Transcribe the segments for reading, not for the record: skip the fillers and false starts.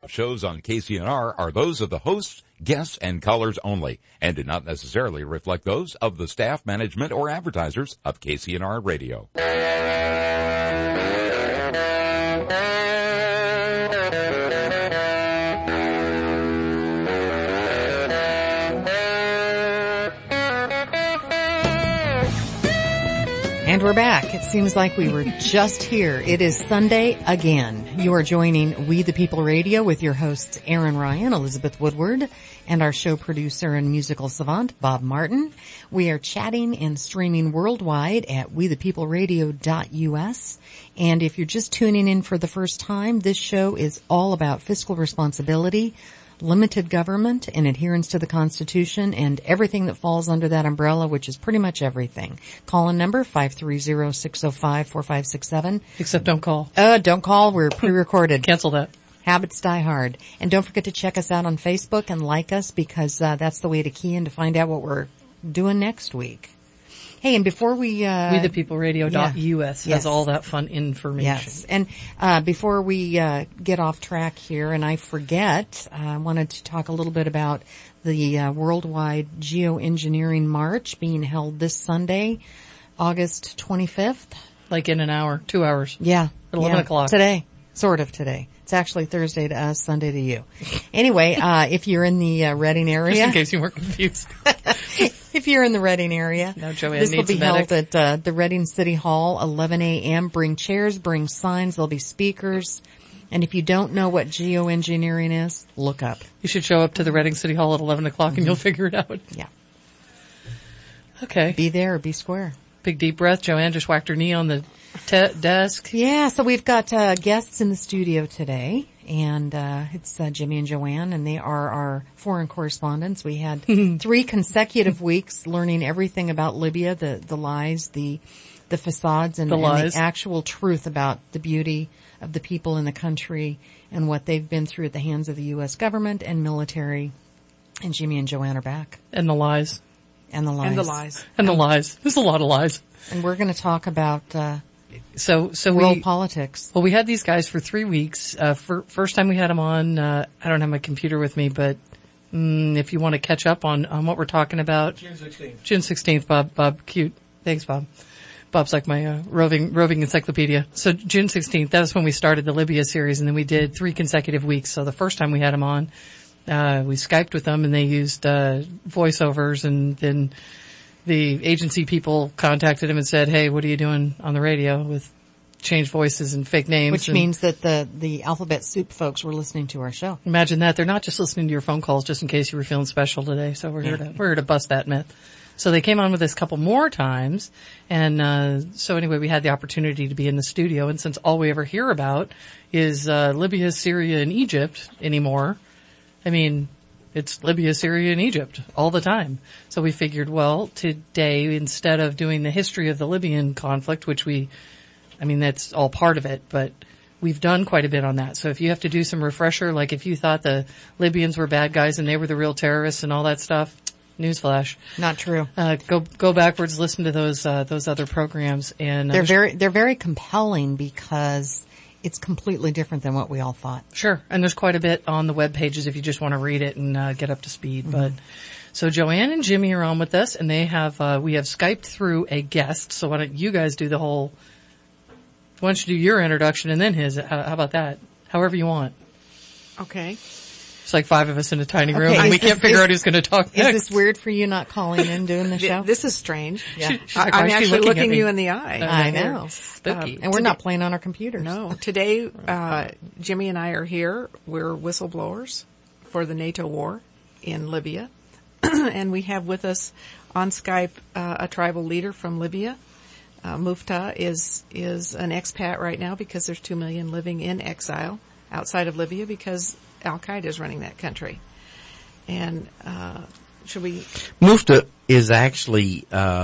shows on KCNR are those of the hosts, guests, and callers only, and do not necessarily reflect those of the staff, management, or advertisers of KCNR Radio. And we're back. It seems like we were just here. It is Sunday again. You are joining We the People Radio with your hosts Aaron Ryan, Elizabeth Woodward, and our show producer and musical savant, Bob Martin. We are chatting and streaming worldwide at wethepeopleradio.us. And if you're just tuning in for the first time, this show is all about fiscal responsibility, limited government, and adherence to the Constitution, and everything that falls under that umbrella, which is pretty much everything. Call-in number 530-605-4567. Except don't call. Don't call. We're pre-recorded. Cancel that. Habits die hard. And don't forget to check us out on Facebook and like us, because that's the way to key in to find out what we're doing next week. Hey, and before we WeThePeopleRadio.us has all that fun information. Yes. And before we get off track here, and I forget, I wanted to talk a little bit about the Worldwide Geoengineering March being held this Sunday, August 25th. Like in an hour, 2 hours. Yeah. At 11 o'clock. Today. Sort of today. It's actually Thursday to us, Sunday to you. Anyway, if you're in the Reading area. Just in case you weren't confused. If you're in the Reading area. No, Joanne this will be held medic. at the Reading City Hall, 11 a.m. Bring chairs, bring signs. There'll be speakers. And if you don't know what geoengineering is, look up. You should show up to the Reading City Hall at 11 o'clock and you'll figure it out. Yeah. Okay. Be there or be square. Big deep breath. Joanne just whacked her knee on the desk. Yeah, so we've got guests in the studio today, and it's Jimmy and Joanne, and they are our foreign correspondents. We had 3 consecutive weeks learning everything about Libya, the lies, the facades, and the actual truth about the beauty of the people in the country and what they've been through at the hands of the U.S. government and military. And Jimmy and Joanne are back. And the lies. And the lies. And the lies. And the lies. There's a lot of lies. And we're going to talk about So world politics. Well, we had these guys for 3 weeks. First time we had them on, I don't have my computer with me, but if you want to catch up on what we're talking about. June 16th. June 16th, Bob, cute. Thanks, Bob. Bob's like my roving encyclopedia. So June 16th, that was when we started the Libya series, and then we did 3 consecutive weeks. So the first time we had them on, we Skyped with them, and they used voiceovers, and then the agency people contacted him and said, hey, what are you doing on the radio with changed voices and fake names? Which means that the Alphabet Soup folks were listening to our show. Imagine that. They're not just listening to your phone calls just in case you were feeling special today. So we're here to bust that myth. So they came on with us a couple more times. And so anyway, we had the opportunity to be in the studio. And since all we ever hear about is Libya, Syria, and Egypt anymore, I mean, it's Libya, Syria, and Egypt all the time. So we figured, well, today, instead of doing the history of the Libyan conflict, which that's all part of it, but we've done quite a bit on that. So if you have to do some refresher, like if you thought the Libyans were bad guys and they were the real terrorists and all that stuff, newsflash. Not true. Go backwards, listen to those other programs, and they're very compelling because it's completely different than what we all thought. Sure. And there's quite a bit on the web pages if you just want to read it and get up to speed. Mm-hmm. But so Joanne and Jimmy are on with us, and we have Skyped through a guest. So why don't you guys do why don't you do your introduction and then his? How about that? However you want. Okay. It's like 5 of us in a tiny room, and we can't figure out who's going to talk next. Is this weird for you not calling in doing the show? This is strange. Yeah. I'm actually looking you in the eye. I know. Spooky. And we're not playing on our computers. No. Today, Jimmy and I are here. We're whistleblowers for the NATO war in Libya. And we have with us on Skype a tribal leader from Libya. Mufta is an expat right now because there's 2 million living in exile outside of Libya because Al-Qaeda is running that country. And should we? Mufta is actually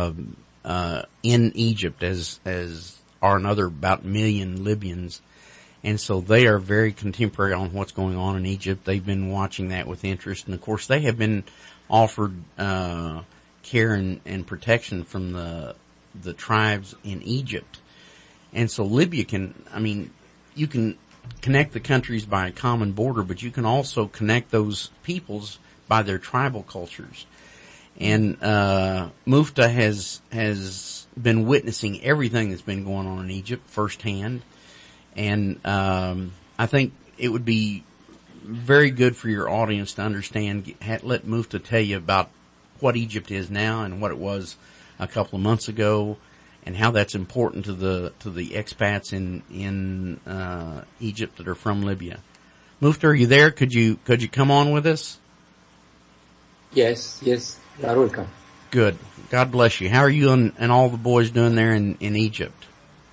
in Egypt, as are another about 1 million Libyans, and so they are very contemporary on what's going on in Egypt. They've been watching that with interest, and of course they have been offered care and protection from the tribes in Egypt. And so Libya you can connect the countries by a common border, but you can also connect those peoples by their tribal cultures. And Mufta has been witnessing everything that's been going on in Egypt firsthand. And I think it would be very good for your audience to understand, let Mufta tell you about what Egypt is now and what it was a couple of months ago, and how that's important to the expats in Egypt that are from Libya. Mufta, are you there? Could you come on with us? Yes, you are welcome. Good. God bless you. How are you and all the boys doing there in Egypt?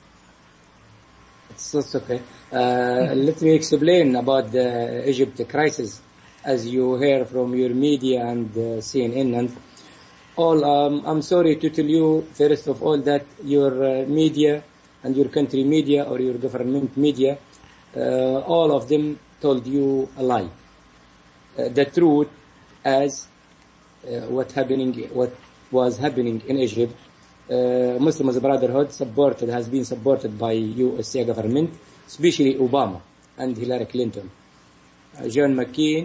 It's okay. Let me explain about the Egypt crisis, as you hear from your media and CNN and all. I'm sorry to tell you, first of all, that your media and your country media or your government media, all of them told you a lie. The truth as what was happening in Egypt. Muslims Brotherhood has been supported by USA government, especially Obama and Hillary Clinton. John McCain,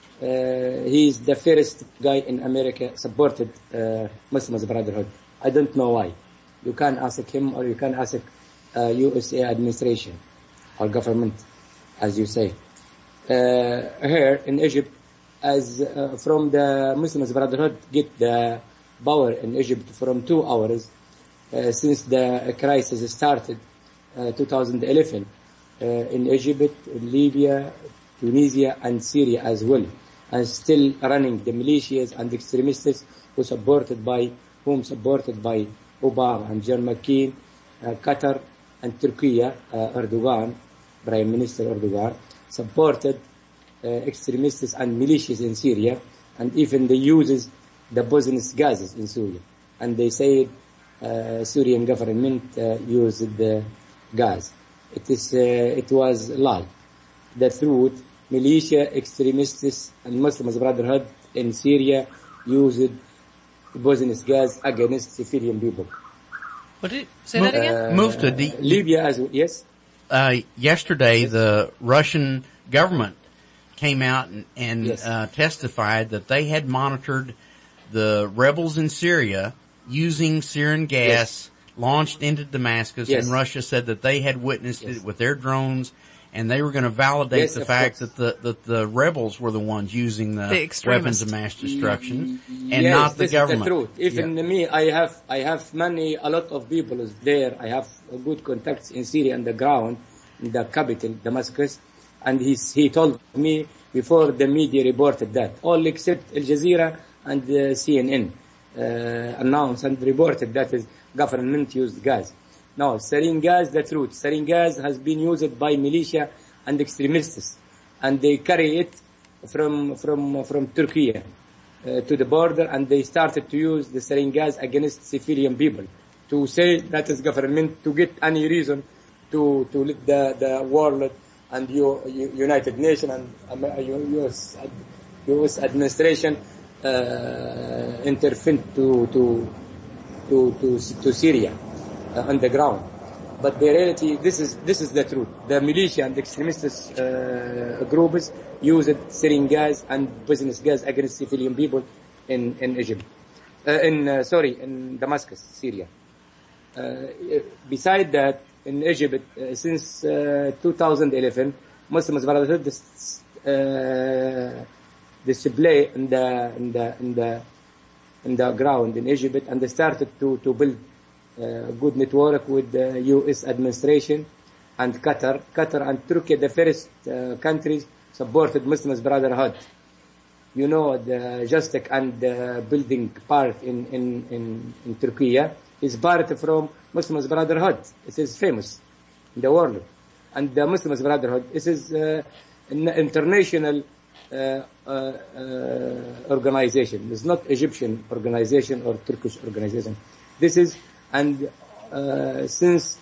he is the first guy in America supported Muslims Brotherhood. I don't know why. You can ask him, or you can ask USA administration or government, as you say. Here in Egypt, as from the Muslims Brotherhood get the power in Egypt from 2 hours since the crisis started 2011 in Egypt, Libya, Tunisia and Syria as well, and still running the militias and extremists whom supported by Obama and John McCain, Qatar and Turkey, Erdogan, Prime Minister Erdogan, supported extremists and militias in Syria, and even they uses the poisonous gases in Syria. And they say Syrian government used the gas. It was a lie. The truth, militia, extremists, and Muslims Brotherhood in Syria used poisonous gas against civilian people. What did say that again? Mufta, Libya as well, yes. Yesterday, the Russian government came out and Yes. Testified that they had monitored the rebels in Syria using sarin gas launched into Damascus, Yes. and Russia said that they had witnessed Yes. it with their drones, and they were going to validate Yes, the of fact course. that the rebels were the ones using the weapons extremists. of mass destruction, and Yes, not the this government. is the truth. Even me, I have a lot of people is there. I have good contacts in Syria on the ground, in the capital, Damascus, and he told me before the media reported that, all except Al Jazeera and CNN announced and reported that is government used gas. No, sarin gas, the truth. Sarin gas has been used by militia and extremists, and they carry it from Turkey to the border, and they started to use the sarin gas against civilian people. To say that is government to get any reason to let the world and United Nations and US administration intervene to Syria on the ground. But the reality, this is the truth. The militia and extremist groups used sarin gas and poisonous gas against civilian people in Egypt, in Damascus, Syria. Beside that, in Egypt, since 2011, Muslims Brotherhood display in the ground in Egypt, and they started to build a good network with the U.S. administration and Qatar. Qatar and Turkey, the first countries supported Muslims Brotherhood. You know, the Justic and building part in Turkey is part from Muslims Brotherhood. It is famous in the world. And the Muslims Brotherhood, this is an international organization. It's not Egyptian organization or Turkish organization. This is, and since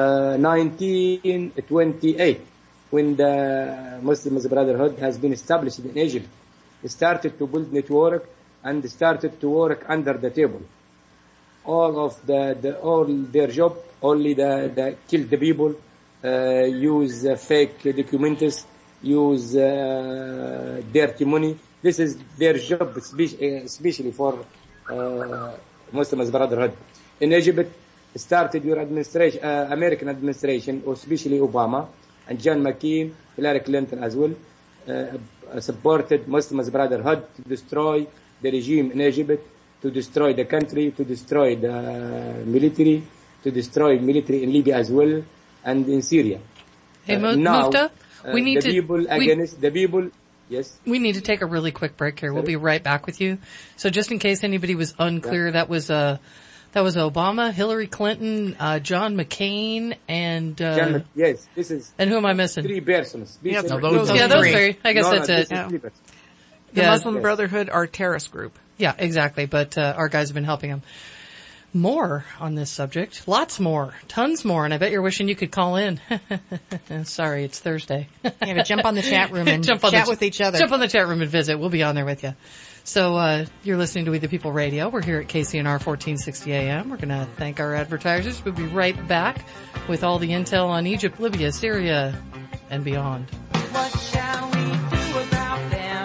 1928, when the Muslims Brotherhood has been established in Egypt, they started to build network and started to work under the table. All of all their job, only the kill the people use fake documents, use dirty money. This is their job, especially for Muslims Brotherhood. In Egypt, started your administration, American administration, or especially Obama and John McCain, Hillary Clinton as well, supported Muslims Brotherhood to destroy the regime in Egypt, to destroy the country, to destroy the military, to destroy military in Libya as well, and in Syria. Hey, now, Mufta, we need the people against the people. Yes. We need to take a really quick break here. We'll be right back with you. So just in case anybody was unclear, that was Obama, Hillary Clinton, John McCain, and yes, this is. And who am I missing? 3 persons. Yeah, those three. I guess that's it. The Muslim Brotherhood are a terrorist group. Yeah, exactly. But our guys have been helping them. More on this subject. Lots more. Tons more. And I bet you're wishing you could call in. Sorry, it's Thursday. Yeah, but jump on the chat room and chat with each other. Jump on the chat room and visit. We'll be on there with you. So, you're listening to We the People Radio. We're here at KCNR 1460 AM. We're going to thank our advertisers. We'll be right back with all the intel on Egypt, Libya, Syria, and beyond. What shall we do about them?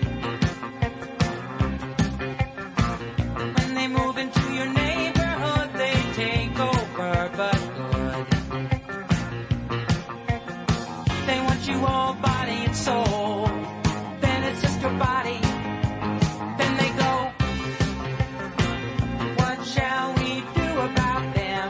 When they move into your neighborhood, they take over, but good. They want you all body and soul. Then it's just your body. Then they go. What shall we do about them?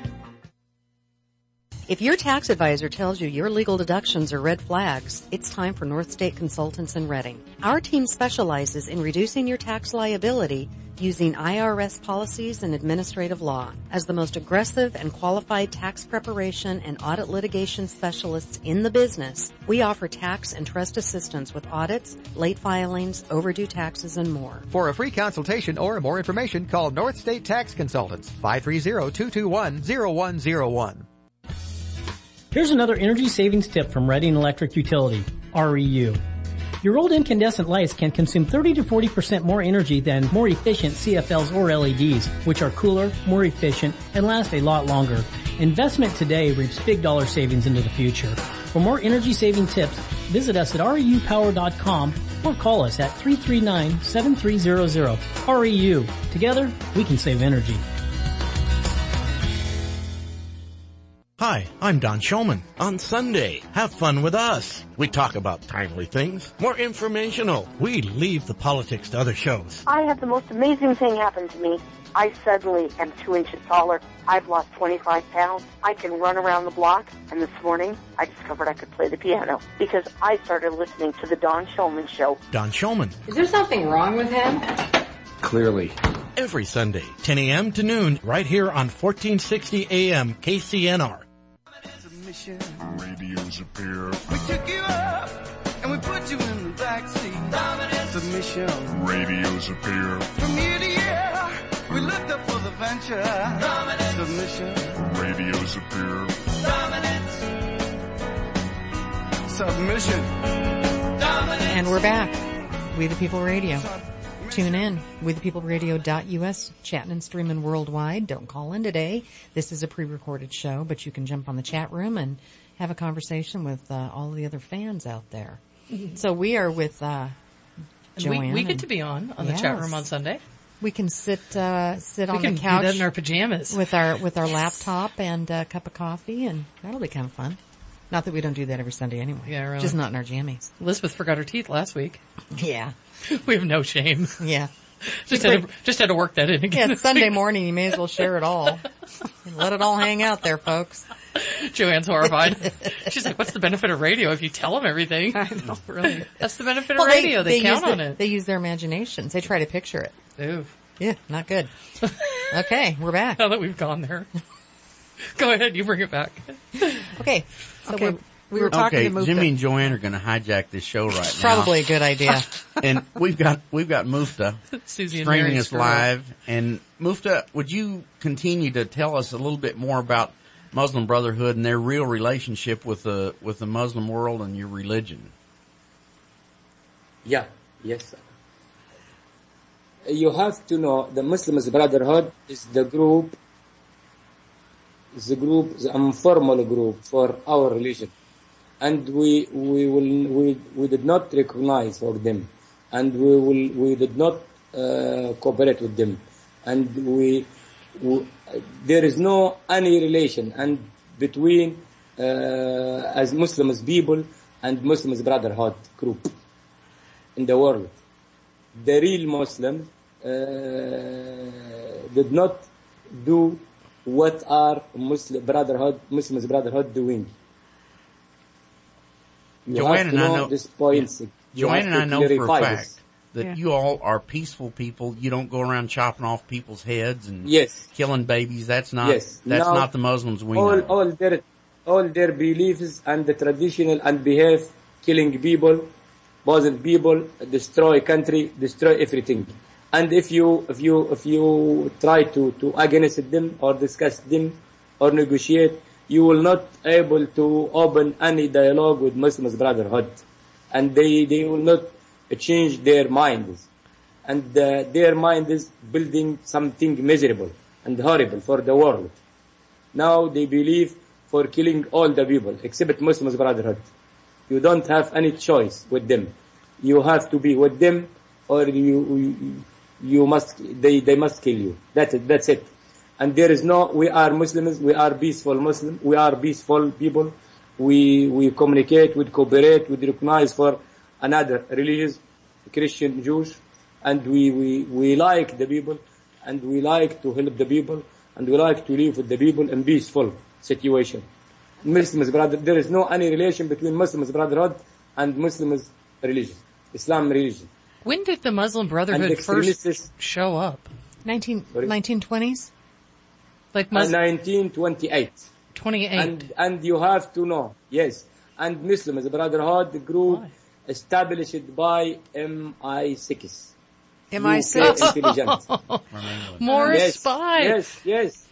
If your tax advisor tells you your legal deductions are red flags, it's time for North State Consultants in Reading. Our team specializes in reducing your tax liability using IRS policies and administrative law. As the most aggressive and qualified tax preparation and audit litigation specialists in the business, we offer tax and trust assistance with audits, late filings, overdue taxes, and more. For a free consultation or more information, call North State Tax Consultants, 530-221-0101. Here's another energy savings tip from Reading Electric Utility, REU. Your old incandescent lights can consume 30 to 40% more energy than more efficient CFLs or LEDs, which are cooler, more efficient, and last a lot longer. Investment today reaps big dollar savings into the future. For more energy saving tips, visit us at REUpower.com or call us at 339-7300. REU. Together, we can save energy. Hi, I'm Don Shulman. On Sunday, have fun with us. We talk about timely things, more informational. We leave the politics to other shows. I had the most amazing thing happen to me. I suddenly am 2 inches taller. I've lost 25 pounds. I can run around the block. And this morning, I discovered I could play the piano because I started listening to the Don Shulman Show. Don Shulman. Is there something wrong with him? Clearly. Every Sunday, 10 a.m. to noon, right here on 1460 a.m. KCNR. Radios appear. We took you up and we put you in the backseat. Dominant submission. Radios appear. From year to year, we looked up for the venture. Dominant submission. Radios appear. Dominant submission. Dominant. And we're back. We the People Radio. Tune in. WeThePeopleRadio.us, chatting and streaming worldwide. Don't call in today. This is a pre-recorded show, but you can jump on the chat room and have a conversation with all the other fans out there. So we are with Joanne. We get to be on the chat room on Sunday. We can sit on the couch. We can do that in our pajamas. With our laptop and a cup of coffee, and that'll be kind of fun. Not that we don't do that every Sunday anyway. Yeah, really. Just not in our jammies. Elizabeth forgot her teeth last week. Yeah. We have no shame. Yeah. Just had to work that in again. Yeah, it's Sunday morning. You may as well share it all. Let it all hang out there, folks. Joanne's horrified. She's like, what's the benefit of radio if you tell them everything? I know, really. That's the benefit of radio. They count on it. They use their imaginations. They try to picture it. Ooh. Yeah, not good. Okay, we're back. Now that we've gone there. Go ahead, you bring it back. Okay. So we were talking to Mufta. Jimmy and Joanne are going to hijack this show right now. Probably a good idea. And we've got Mufta streaming us live. And Mufta, would you continue to tell us a little bit more about Muslim Brotherhood and their real relationship with the Muslim world and your religion? Yeah, yes. You have to know the Muslims Brotherhood is the group the group, the informal group for our religion. And we did not recognize for them. And we did not cooperate with them. And there is no any relation and between as Muslims people and Muslims Brotherhood group in the world. The real Muslims did not do what are Muslims Brotherhood doing. Joanne and I know this point. Joanne and I know for a fact that you all are peaceful people. You don't go around chopping off people's heads and killing babies. That's not not the Muslims we know. All their beliefs and the traditional and behave, killing people, bother people, destroy country, destroy everything. And if you try to against them or discuss them or negotiate, you will not able to open any dialogue with Muslims Brotherhood, and they will not change their minds, and their mind is building something miserable and horrible for the world. Now they believe for killing all the people except Muslims Brotherhood. You don't have any choice with them. You have to be with them, or you must. They must kill you. That's it. And there is no. We are Muslims. We are peaceful Muslims. We are peaceful people. We communicate, we cooperate, we recognize for another religious, Christian, Jewish, and we like the people, and we like to help the people, and we like to live with the people in peaceful situation. Muslims Brotherhood, there is no any relation between Muslims Brotherhood and Muslims religion, Islam religion. When did the Muslim Brotherhood first show up? 1920s? Like 1928. 28. And you have to know, yes. And Muslims Brotherhood, the group established by MI6. MI6? Intelligence. More spies. Yes.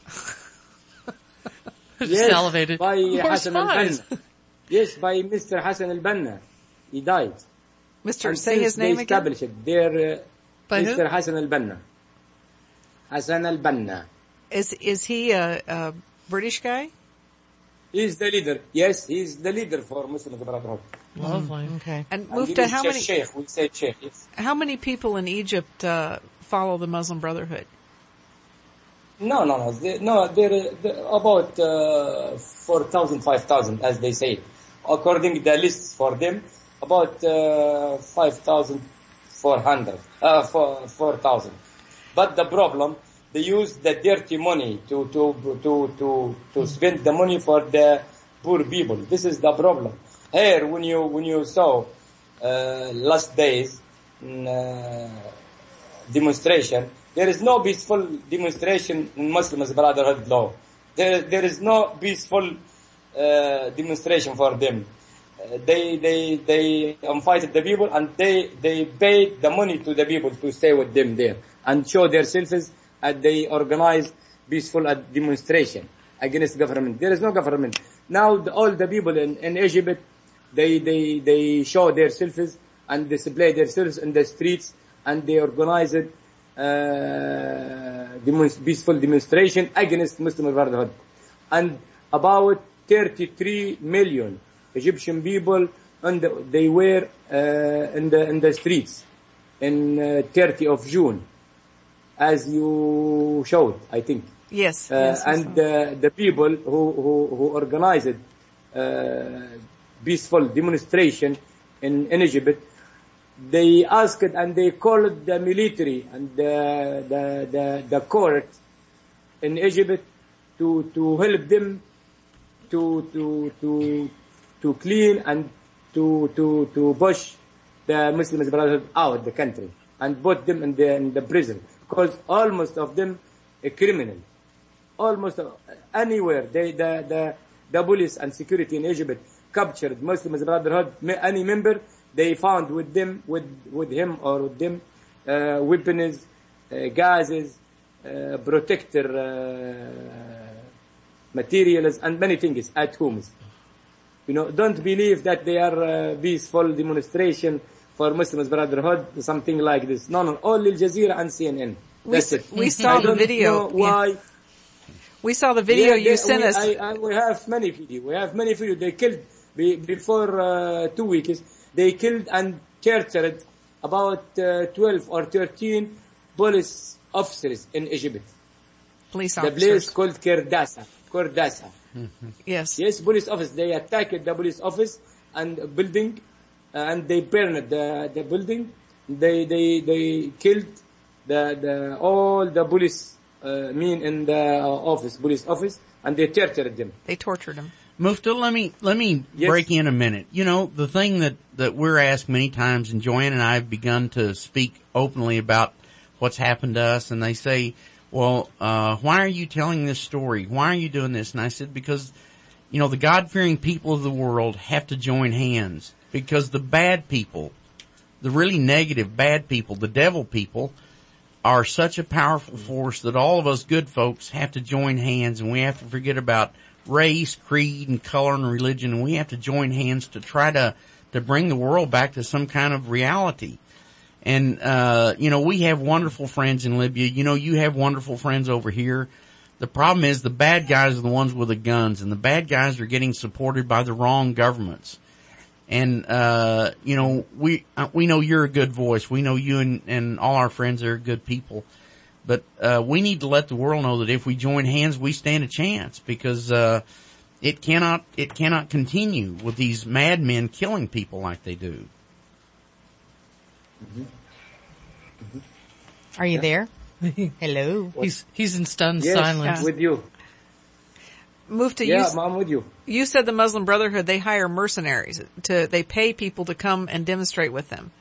Salivated. By More Hassan al-Banna. Yes, by Mr. Hassan al-Banna. He died. Mr. Say his name again? Established their, by Mr. who? Hassan al-Banna. Hassan al-Banna. Is he a British guy? He's the leader. Yes, he's the leader for Muslim Brotherhood. Lovely. Okay. And Mufta, how many? Sheikh, we say Sheikh. Yes. How many people in Egypt follow the Muslim Brotherhood? No. There about 4,000, 5,000, as they say. According to the lists for them, about 5,400, 4,000. But the problem, they use the dirty money to spend the money for the poor people. This is the problem. Here, when you saw last days demonstration, there is no peaceful demonstration in Muslims Brotherhood law. There is no peaceful demonstration for them. They fight the people, and they pay the money to the people to stay with them there and show themselves. And they organize peaceful demonstration against government. There is no government. Now all the people in Egypt, they show themselves and display themselves in the streets, and they organize peaceful demonstration against Muslim Brotherhood. And about 33 million Egyptian people, and they were in the streets in 30 of June. As you showed, I think. Yes. And the people who organized peaceful demonstration in Egypt, they asked and they called the military and the court in Egypt to help them to clean and to push the Muslim Brotherhood out the country and put them in the prison. Because almost of them a criminal, almost anywhere the police and security in Egypt captured Muslims Brotherhood, any member they found with him or with them weapons, gases, protector materials, and many things at homes. Don't believe that they are peaceful demonstration for Muslims Brotherhood, something like this. No, only Al Jazeera and CNN. That's it. We saw the video. Why? We saw the video you sent us. We have many videos. They killed before 2 weeks. They killed and tortured about 12 or 13 police officers in Egypt. Police The officers. place called Kurdasa. Yes. Yes, police office. They attacked the police office and building, and they burned the building. They killed all the police men in the police office, and they tortured them. They tortured them. Mufta, let me break in a minute. You know, the thing that we're asked many times, and Joanne and I have begun to speak openly about what's happened to us, and they say, well, why are you telling this story? Why are you doing this? And I said, because, you know, the God-fearing people of the world have to join hands, because the bad people, the really negative bad people, the devil people, are such a powerful force that all of us good folks have to join hands, and we have to forget about race, creed, and color and religion, and we have to join hands to try to bring the world back to some kind of reality. And, you know, we have wonderful friends in Libya. You know, you have wonderful friends over here. The problem is the bad guys are the ones with the guns, and the bad guys are getting supported by the wrong governments. And, you know, we know you're a good voice. We know you and all our friends are good people. But, we need to let the world know that if we join hands, we stand a chance, because, it cannot continue with these madmen killing people like they do. Mm-hmm. Mm-hmm. Are you there? Hello. He's in stunned yes, silence. With you. Mufta, I'm with you. You said the Muslim Brotherhood, they hire mercenaries they pay people to come and demonstrate with them.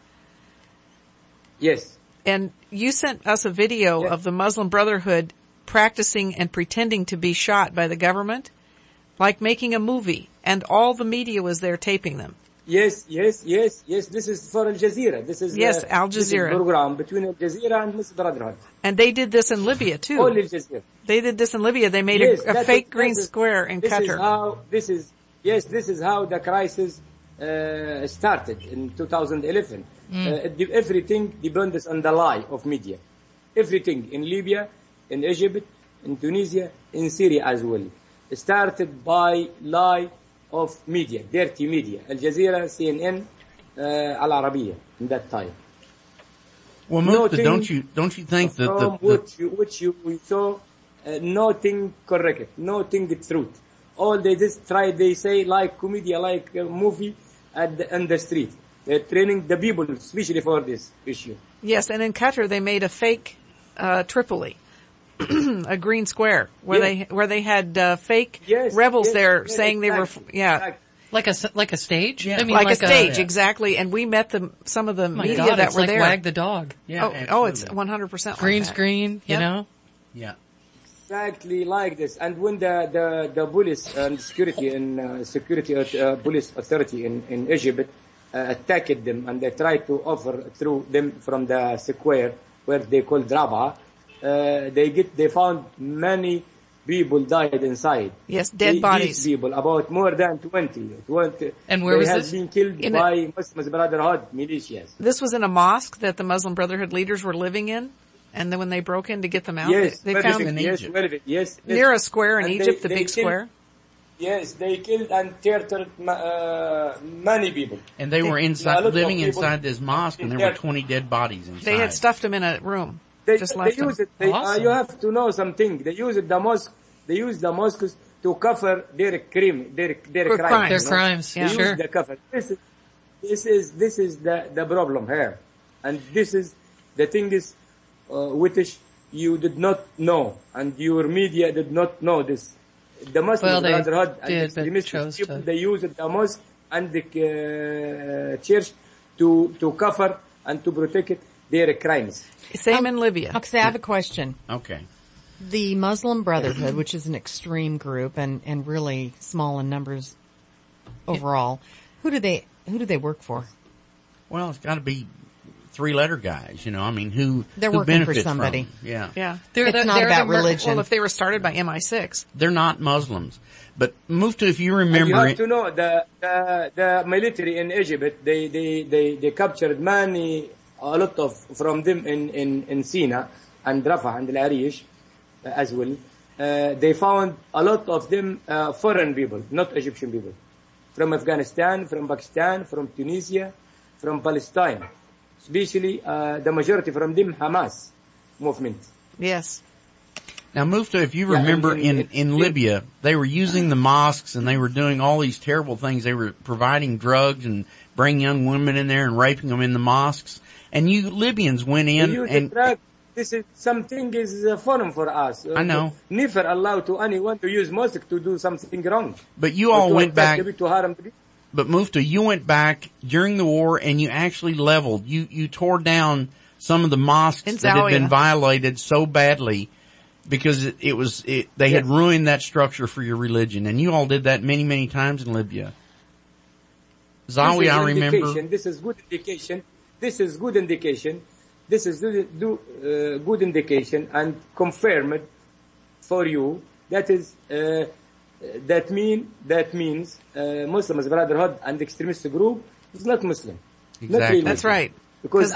Yes. And you sent us a video of the Muslim Brotherhood practicing and pretending to be shot by the government, like making a movie, and all the media was there taping them. Yes. This is for Al Jazeera. This is Al Jazeera. This is program between Al Jazeera and Muslim Brotherhood. And they did this in Libya too. All Al Jazeera. They did this in Libya. They made a fake green square in Qatar. This is how the crisis started in 2011. Everything depends on the lie of media. Everything in Libya, in Egypt, in Tunisia, in Syria as well. It started by lie of media, dirty media. Al Jazeera, CNN, Al Arabiya in that time. Well, Mufta, don't you think that which you saw, nothing correct, nothing truth. All they just try, they say like comedy, like a movie on the street. They're training the people, especially for this issue. Yes, and in Qatar they made a fake Tripoli, a green square where they had fake rebels there saying they were like a stage. Yeah. I mean, like a stage, exactly. And we met some of the media that were like there. Wag the dog. Yeah, it's 100% green screen. You know. Yeah. Exactly like this. And when the police and security police authority in Egypt attacked them, and they tried to offer through them from the square where they call Rabaa, they found many people died inside. Yes, dead bodies. These people, about more than 20. And where was this? They have been killed by Muslim Brotherhood militias. This was in a mosque that the Muslim Brotherhood leaders were living in, and then when they broke in to get them out, they found in Egypt. Yes, near a square in Egypt, the big square. Yes, they killed and tortured many people. And they were living inside this mosque, and there were 20 dead bodies inside. They had stuffed them in a room. They use it. Awesome. You have to know something. They use the mosque. They use the mosques to cover their crimes. Their crimes. They Yeah, use the cover. This is the problem here, and this is the thing is which you did not know, and your media did not know this. The Muslim Brotherhood and the Muslim people, they use the mosque and the church to cover and to protect their crimes. Same in Libya. I have a question. Okay. The Muslim Brotherhood, which is an extreme group and really small in numbers overall, who do they work for? Well, it's got to be 3-letter guys, you know. I mean, they're who working benefits for somebody. From them. Yeah. It's not about religion. Well, if they were started by MI6, they're not Muslims. But Mufta, if you remember, and you have to know the military in Egypt. They captured a lot of from them in Sina and Rafah and Al Arish as well. they found a lot of them foreign people, not Egyptian people, from Afghanistan, from Pakistan, from Tunisia, from Palestine, especially the majority from them Hamas movement. Yes. Now, Mufta, if you remember in Libya, they were using the mosques and they were doing all these terrible things. They were providing drugs and bringing young women in there and raping them in the mosques. And you Libyans went in and... This is something is foreign for us. I know. Never allow to anyone to use mosque to do something wrong. But you all went back... To harm. But Mufta, you went back during the war and you actually leveled. You tore down some of the mosques that had been violated so badly because they had ruined that structure for your religion. And you all did that many, many times in Libya. Zawi, I remember. This is good indication. This is good indication. This is good indication and confirmed for you. That is, that means Muslims Brotherhood and extremist group is not Muslim. Exactly. Not really That's Muslim. right. Because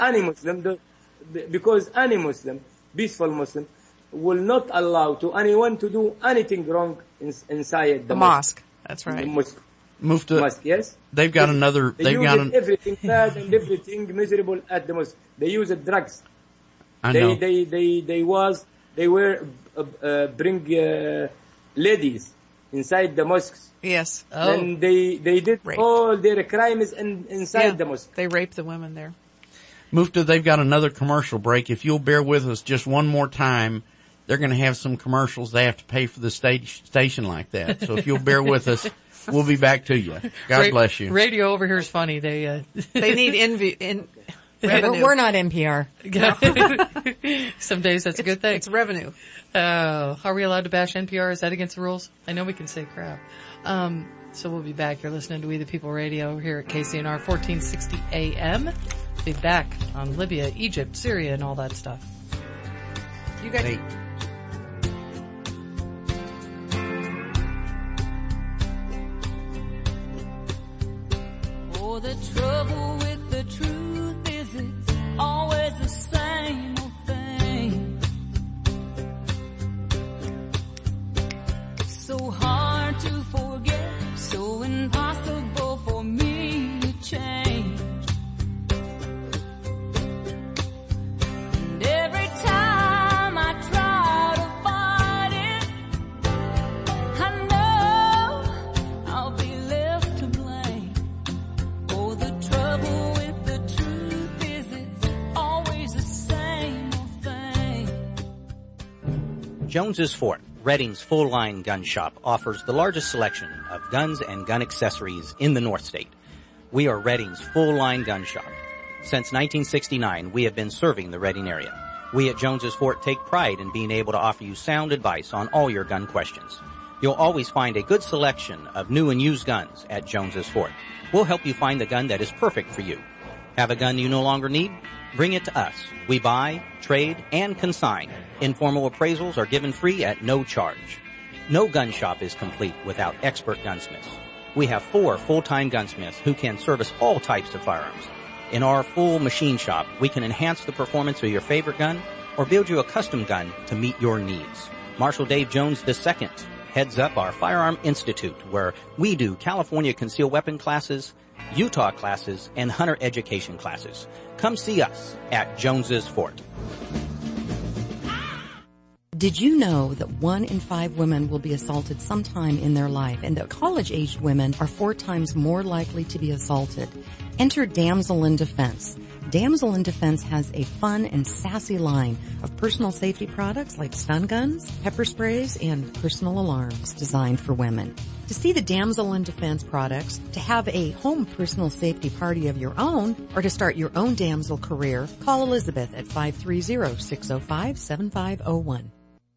any Muslim, peaceful Muslim, will not allow to anyone to do anything wrong inside the mosque. That's right. Mufta, mosque, yes. They've got another. They use everything bad and everything miserable at the mosque. They use drugs. I know. They were bring ladies inside the mosques. Yes. And they did all their crimes inside the mosque. They raped the women there. Mufta, they've got another commercial break. If you'll bear with us just one more time, they're going to have some commercials. They have to pay for the station like that. So if you'll bear with us, we'll be back to you. God bless you. Radio over here is funny. They need revenue. We're not NPR. Some days that's a good thing. It's revenue. Are we allowed to bash NPR? Is that against the rules? I know we can say crap. So we'll be back. You're listening to We the People Radio here at KCNR 1460 AM. Be back on Libya, Egypt, Syria, and all that stuff. You guys. Oh, the trouble with the truth is it's always the same old thing. So hard to forget, so impossible for me to change. And every time I try to fight it, I know I'll be left to blame. Oh, the trouble with the truth is it's always the same old thing. Jones's Fort, Redding's full-line gun shop, offers the largest selection of guns and gun accessories in the North State. We are Redding's full-line gun shop. Since 1969, we have been serving the Redding area. We at Jones's Fort take pride in being able to offer you sound advice on all your gun questions. You'll always find a good selection of new and used guns at Jones's Fort. We'll help you find the gun that is perfect for you. Have a gun you no longer need? Bring it to us. We buy, trade, and consign. Informal appraisals are given free at no charge. No gun shop is complete without expert gunsmiths. We have 4 full-time gunsmiths who can service all types of firearms. In our full machine shop, we can enhance the performance of your favorite gun or build you a custom gun to meet your needs. Marshal Dave Jones II heads up our Firearm Institute, where we do California concealed weapon classes, Utah classes, and hunter education classes. Come see us at Jones's Fort. Did you know that 1 in 5 women will be assaulted sometime in their life, and that college-aged women are 4 times more likely to be assaulted? Enter Damsel in Defense. Damsel in Defense has a fun and sassy line of personal safety products like stun guns, pepper sprays, and personal alarms designed for women. To see the Damsel in Defense products, to have a home personal safety party of your own, or to start your own Damsel career, call Elizabeth at 530-605-7501.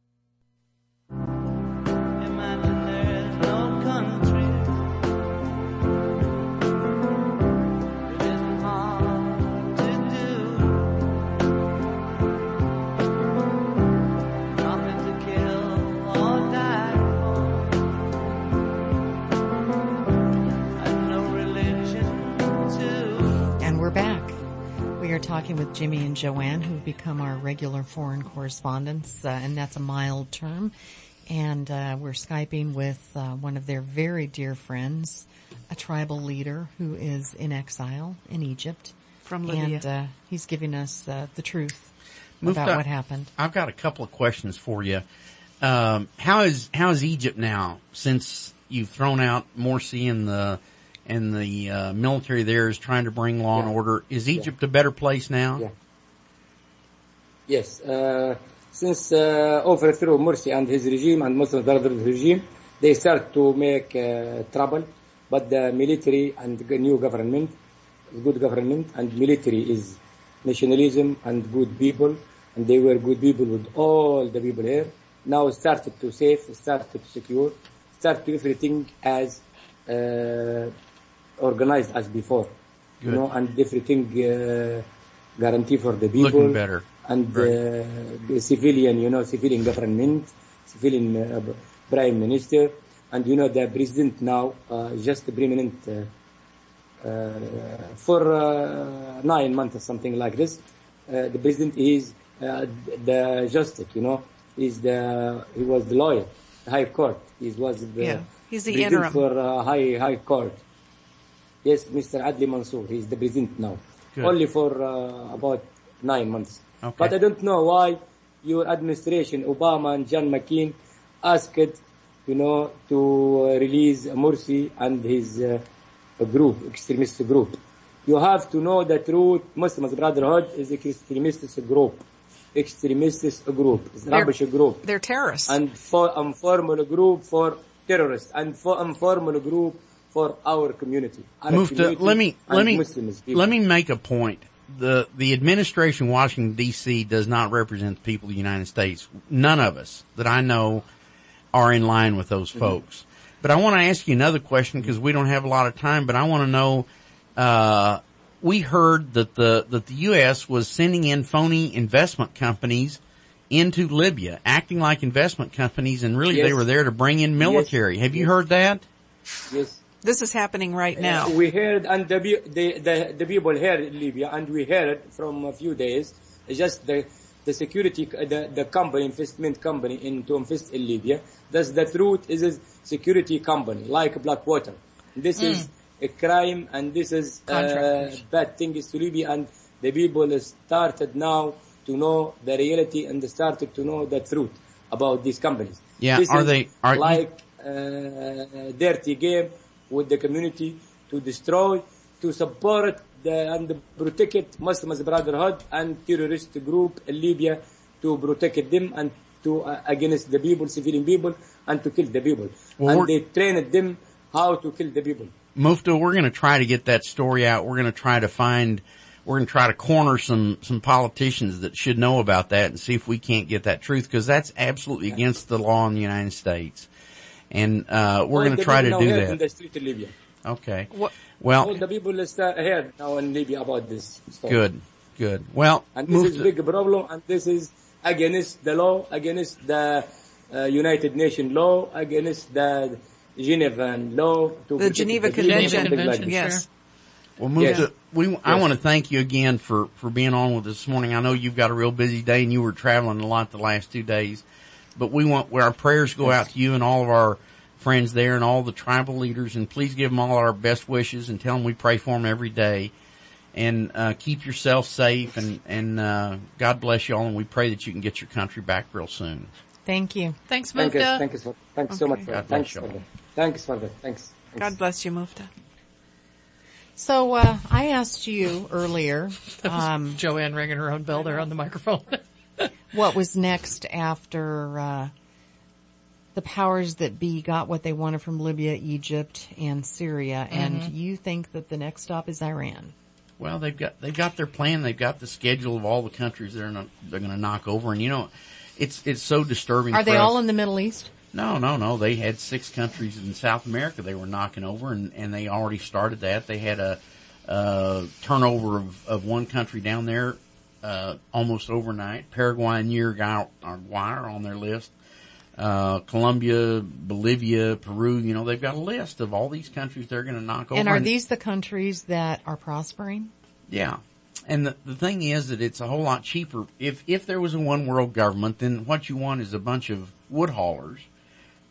Talking with Jimmy and Joanne, who've become our regular foreign correspondents, and that's a mild term. And we're Skyping with one of their very dear friends, a tribal leader who is in exile in Egypt. From Libya. And he's giving us the truth Mufta, about what happened. I've got a couple of questions for you. How is Egypt now, since you've thrown out Morsi and the military there is trying to bring law and order? Is Egypt a better place now? Yeah. Yes. Since overthrew Morsi and his regime and Muslim Brotherhood regime, they start to make trouble. But the military and the new government, good government and military is nationalism and good people, and they were good people with all the people here. Now started to save, started to secure, start to everything as organized as before. Good. You know, and everything guarantee for the people. Looking better. And the civilian, you know, civilian government, civilian prime minister, and you know the president now just permanent for 9 months or something like this. The president is the justice, you know, he was the lawyer, the high court. He was the he's the president interim for high court. Yes, Mr. Adli Mansour, he's the president now. Good. Only for about 9 months. Okay. But I don't know why your administration, Obama and John McCain, asked, you know, to release Morsi and his group, extremist group. You have to know the truth. Muslim Brotherhood is an extremist group. Extremist group. It's rubbish group. They're terrorists. And for informal group for terrorists. And for informal group for our community. Mufta, let me make a point. The administration in Washington D.C. does not represent the people of the United States. None of us that I know are in line with those folks. But I want to ask you another question because we don't have a lot of time, but I want to know, we heard that the U.S. was sending in phony investment companies into Libya, acting like investment companies, and really they were there to bring in military. Yes. Have you heard that? Yes. This is happening right now. We heard, and the people here in Libya, and we heard from a few days, just the security, the company, investment company to invest in Libya. That's the truth, is a security company, like Blackwater. This is a crime, and this is bad things to Libya, and the people started now to know the reality, and they started to know the truth about these companies. Yeah, this are dirty game with the community to destroy, to support and protect Muslim Brotherhood and terrorist group in Libya, to protect them and to against the people, civilian people, and to kill the people. Well, and they trained them how to kill the people. Mufta, we're going to try to get that story out. We're going to try to corner some politicians that should know about that and see if we can't get that truth, because that's absolutely against the law in the United States. And we're going to try to do that. In the street of Libya. Okay. Well, all the people here now in Libya about this story. Good. Well, and this is a big problem, and this is against the law, against the United Nations law, against the Genevan law. The Geneva Convention. Like yes. Well, Mufta, I want to thank you again for being on with us this morning. I know you've got a real busy day and you were traveling a lot the last 2 days, but where our prayers go out to you and all of our friends there and all the tribal leaders, and please give them all our best wishes and tell them we pray for them every day. And keep yourself safe, and God bless you all, and we pray that you can get your country back real soon. Thank you. Thanks, Mufta. Thanks so much for that. Thanks for that. Thanks. God bless you, Mufta. So I asked you earlier, Joanne ringing her own bell there on the microphone. what was next after the powers that be got what they wanted from Libya, Egypt, and Syria, and you think that the next stop is Iran? Well, they've got their plan. They've got the schedule of all the countries they're going to knock over, and you know, it's so disturbing. Are they all in the Middle East? No. They had 6 countries in South America they were knocking over, and they already started that. They had a turnover of one country down there almost overnight. Paraguay and Uruguay are on their list. Colombia, Bolivia, Peru, you know, they've got a list of all these countries they're going to knock over. And are these the countries that are prospering? Yeah. And the thing is that it's a whole lot cheaper. If there was a one world government, then what you want is a bunch of wood haulers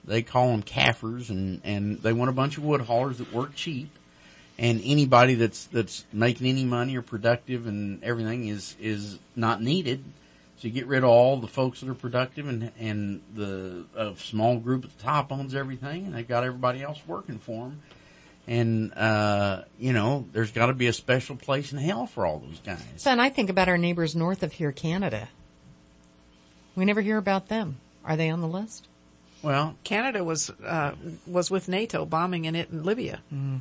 They call them CAFers, and they want a bunch of wood haulers that work cheap. And anybody that's making any money or productive and everything is not needed. So you get rid of all the folks that are productive, and a small group at the top owns everything, and they've got everybody else working for them. And, there's got to be a special place in hell for all those guys. Son, I think about our neighbors north of here, Canada. We never hear about them. Are they on the list? Well, Canada was with NATO bombing in Libya. Mm.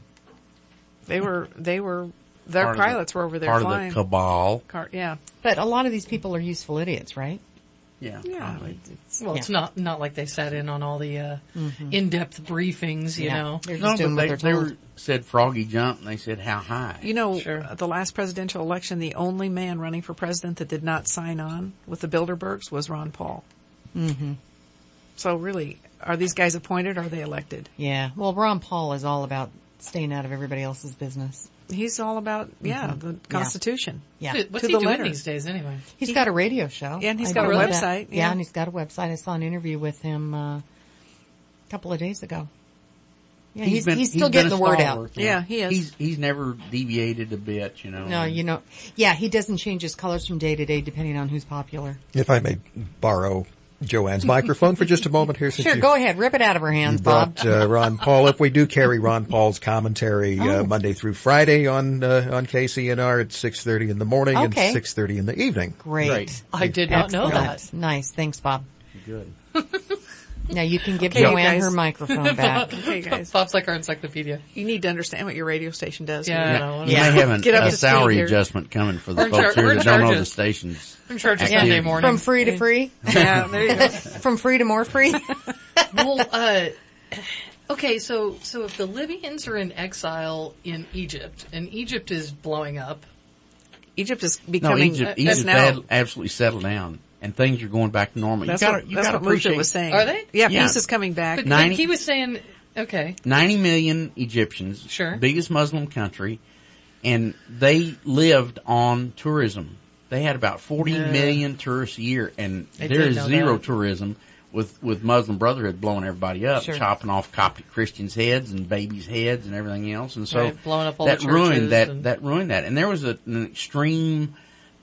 Their pilots were over there part flying. Part of the cabal. Yeah. But a lot of these people are useful idiots, right? Yeah. Yeah. It's not like they sat in on all the in-depth briefings, you know. They're just doing what they're told. Said froggy jump, and they said how high. The last presidential election, the only man running for president that did not sign on with the Bilderbergs was Ron Paul. Mm-hmm. So really, are these guys appointed or are they elected? Yeah. Well, Ron Paul is all about staying out of everybody else's business. He's all about, the Constitution. Yeah. What's he doing these days anyway? He's got a radio show. Yeah, and he's got a website. Yeah, and he's got a website. I saw an interview with him a couple of days ago. Yeah, he's still getting the word out. Yeah, he is. He's never deviated a bit, No, he doesn't change his colors from day to day depending on who's popular. If I may borrow Joanne's microphone for just a moment here. Sure, go ahead. Rip it out of her hands, Bob. Ron Paul up. We do carry Ron Paul's commentary Monday through Friday on KCNR at 6:30 in the morning and 6:30 in the evening. Great. I did not know that. Nice. Thanks, Bob. Good. Now you can give Joanne her microphone back. Okay, guys. Bob's like our encyclopedia. You need to understand what your radio station does. Yeah. You may have a salary adjustment coming for the folks here that don't know the stations. I'm in charge of Sunday morning. From free to free? Yeah, there you go. From free to more free? Well, okay, so if the Libyans are in exile in Egypt, and Egypt is blowing up. Egypt is becoming... Egypt absolutely settled down. And things are going back to normal. That's what Mujah was saying. Are they? Yeah, peace is coming back. But he was saying, okay. 90 million Egyptians. Sure. Biggest Muslim country. And they lived on tourism. They had about 40 million tourists a year. And there is zero tourism with Muslim Brotherhood blowing everybody up, chopping off Coptic Christians' heads and babies' heads and everything else. And so blowing up all that the ruined churches that ruined that. And there was an extreme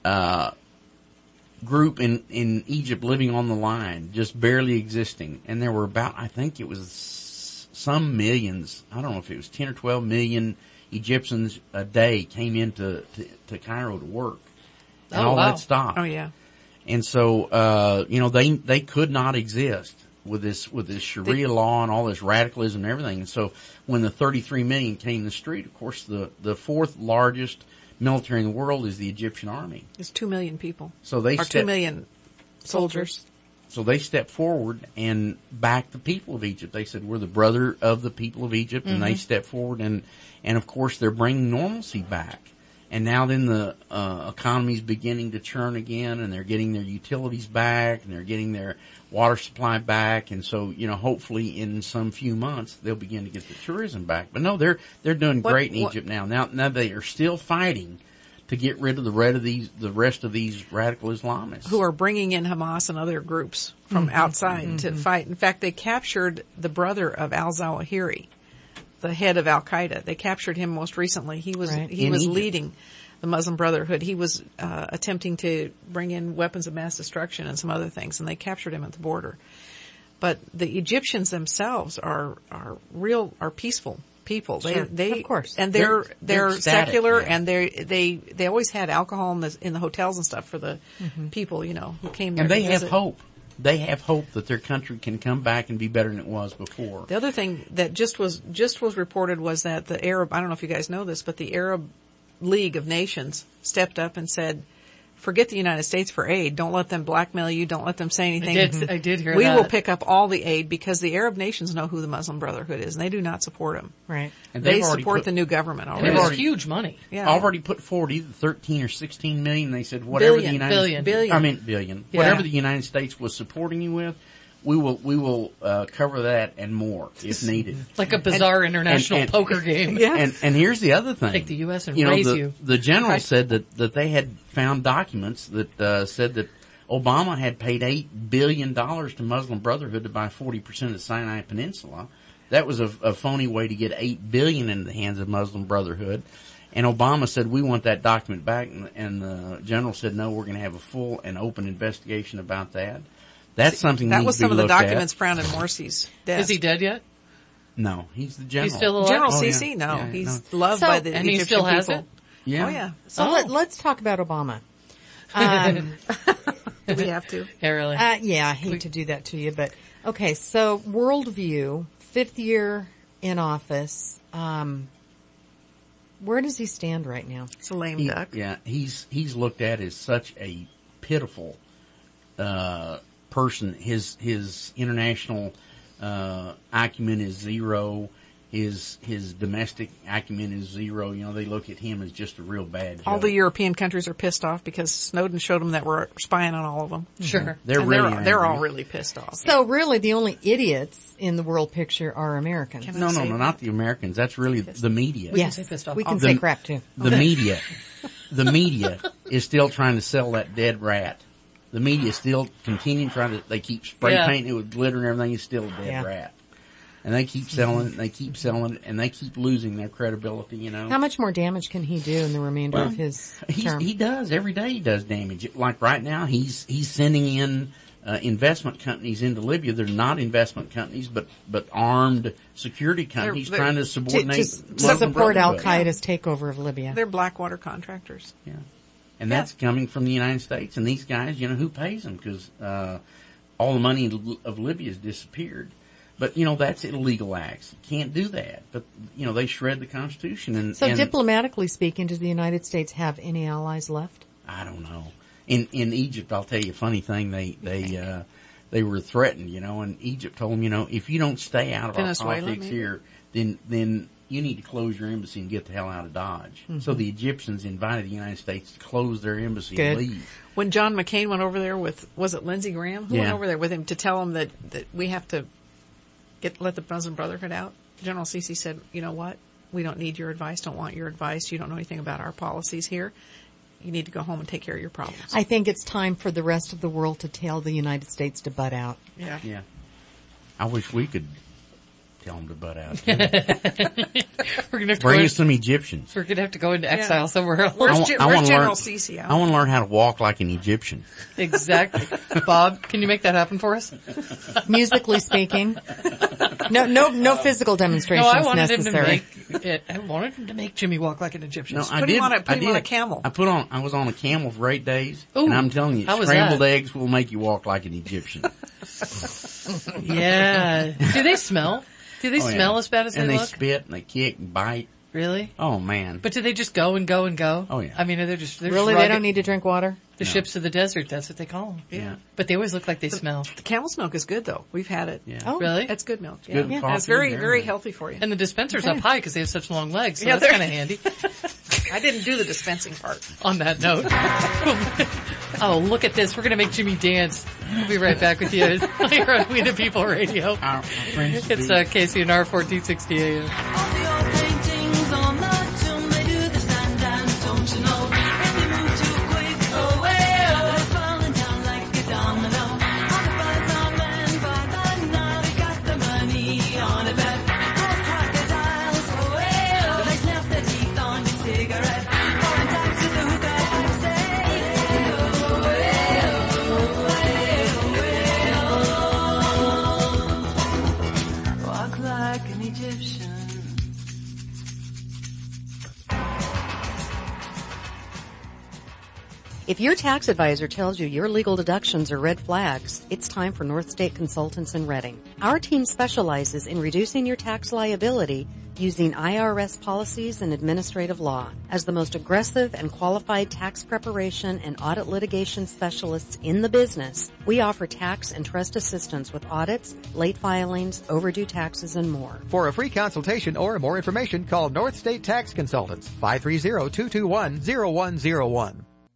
group in Egypt living on the line, just barely existing. And there were about, I think it was some millions, I don't know if it was 10 or 12 million Egyptians a day came into to Cairo to work. And that stopped. Oh yeah. And so, they could not exist with this Sharia law and all this radicalism and everything. And so when the 33 million came in the street, of course the fourth largest military in the world is the Egyptian army. It's 2 million people. So 2 million soldiers. So they stepped forward and backed the people of Egypt. They said, we're the brother of the people of Egypt. And they stepped forward and of course they're bringing normalcy back. And now then the economy's beginning to churn again, and they're getting their utilities back, and they're getting their water supply back. And so, hopefully in some few months they'll begin to get the tourism back. But no, they're doing great in Egypt now. Now they are still fighting to get rid of the rest of these radical Islamists who are bringing in Hamas and other groups from outside to fight. In fact, they captured the brother of al-Zawahiri, the head of Al-Qaeda. They captured him most recently. He was leading the Muslim Brotherhood. He was attempting to bring in weapons of mass destruction and some other things, and they captured him at the border. But the Egyptians themselves are peaceful people. Sure. Of course. And they're secular, static, and they always had alcohol in the hotels and stuff for the people, who came there. And they to have visit. hope. They have hope that their country can come back and be better than it was before. The other thing that just was reported was that the Arab, I don't know if you guys know this, but the Arab League of Nations stepped up and said, forget the United States for aid. Don't let them blackmail you. Don't let them say anything. I did hear we that. will pick up all the aid because the Arab nations know who the Muslim Brotherhood is, and they do not support them. Right. And they support the new government already. And it was huge money. Yeah. Already put forward either 13 or 16 million. They said whatever billion. Billion. Yeah. Whatever the United States was supporting you with, we will cover that and more if needed. Like a bizarre international poker game. Yeah. And here's the other thing. Take the U.S. and raise you. The general said that they had found documents that said that Obama had paid $8 billion to Muslim Brotherhood to buy 40% of the Sinai Peninsula. That was a phony way to get $8 billion into the hands of Muslim Brotherhood. And Obama said, we want that document back. And the general said, no, we're going to have a full and open investigation about that. That's something that needs was to be some of the looked documents found in Morsi's desk. Is he dead yet? No, he's the general. He's still alive? General Oh, Sisi? yeah. No, Yeah, he's no. loved by the and Egyptian he still has people. it? Yeah. Oh, yeah. So let's talk about Obama. Do we have to? Yeah, really. Yeah, I hate to do that to you, but okay. So worldview, 5th year in office. Where does he stand right now? It's a lame duck. Yeah, he's looked at as such a pitiful person. His international acumen is zero. His domestic acumen is zero. You know, they look at him as just a real bad joke. All the European countries are pissed off because Snowden showed them that we're spying on all of them. Sure. They're all really pissed off. So really the only idiots in the world picture are Americans. No, not the Americans. That's really the media. Yes, we can say crap too. The media is still trying to sell that dead rat. The media is still continuing they keep spray painting it with glitter and everything. It's still a dead rat. And they keep selling it, and they keep losing their credibility, you know. How much more damage can he do in the remainder of his term? He does. Every day he does damage. Like right now, he's sending in investment companies into Libya. They're not investment companies, but armed security companies trying to subordinate to support Al-Qaeda's takeover of Libya. They're Blackwater contractors. Yeah. And that's coming from the United States. And these guys, you know, who pays them? Because all the money of Libya has disappeared. But, you know, that's illegal acts. You can't do that. But, you know, they shred the Constitution. So diplomatically speaking, does the United States have any allies left? I don't know. In Egypt, I'll tell you a funny thing. They were threatened, you know, and Egypt told them, you know, if you don't stay out of Venezuela, our politics here, then you need to close your embassy and get the hell out of Dodge. Mm-hmm. So the Egyptians invited the United States to close their embassy and leave. When John McCain went over there was it Lindsey Graham? Who went over there with him to tell him that we have to let the Muslim Brotherhood out? General Sisi said, you know what? We don't need your advice, don't want your advice. You don't know anything about our policies here. You need to go home and take care of your problems. I think it's time for the rest of the world to tell the United States to butt out. Yeah. Yeah. I wish we could tell them to butt out. We're gonna have to bring us some Egyptians. We're going to have to go into exile somewhere else. Where's General Sisi out? I want to learn how to walk like an Egyptian. Exactly. Bob, can you make that happen for us? Musically speaking. No physical demonstrations necessary. I wanted him to make Jimmy walk like an Egyptian. No, Put him on a camel. I was on a camel for 8 days. Ooh, and I'm telling you, scrambled eggs will make you walk like an Egyptian. Yeah. Do they smell? Do they smell as bad as they look? And they spit and they kick and bite. Really? Oh man. But do they just go and go and go? Oh yeah. I mean, they're just really, they don't need to drink water? The ships of the desert, that's what they call them. Yeah. But they always look like they smell. The camel's milk is good though. We've had it. Yeah. Oh, really? It's good milk. It's good And it's very, very healthy for you. And the dispenser's up high because they have such long legs, so that's kind of handy. I didn't do the dispensing part. On that note. Oh, look at this. We're going to make Jimmy dance. We'll be right back with you here on We the People Radio. It's KCNR 1460 AM. If your tax advisor tells you your legal deductions are red flags, it's time for North State Consultants in Reading. Our team specializes in reducing your tax liability using IRS policies and administrative law. As the most aggressive and qualified tax preparation and audit litigation specialists in the business, we offer tax and trust assistance with audits, late filings, overdue taxes, and more. For a free consultation or more information, call North State Tax Consultants, 530-221-0101.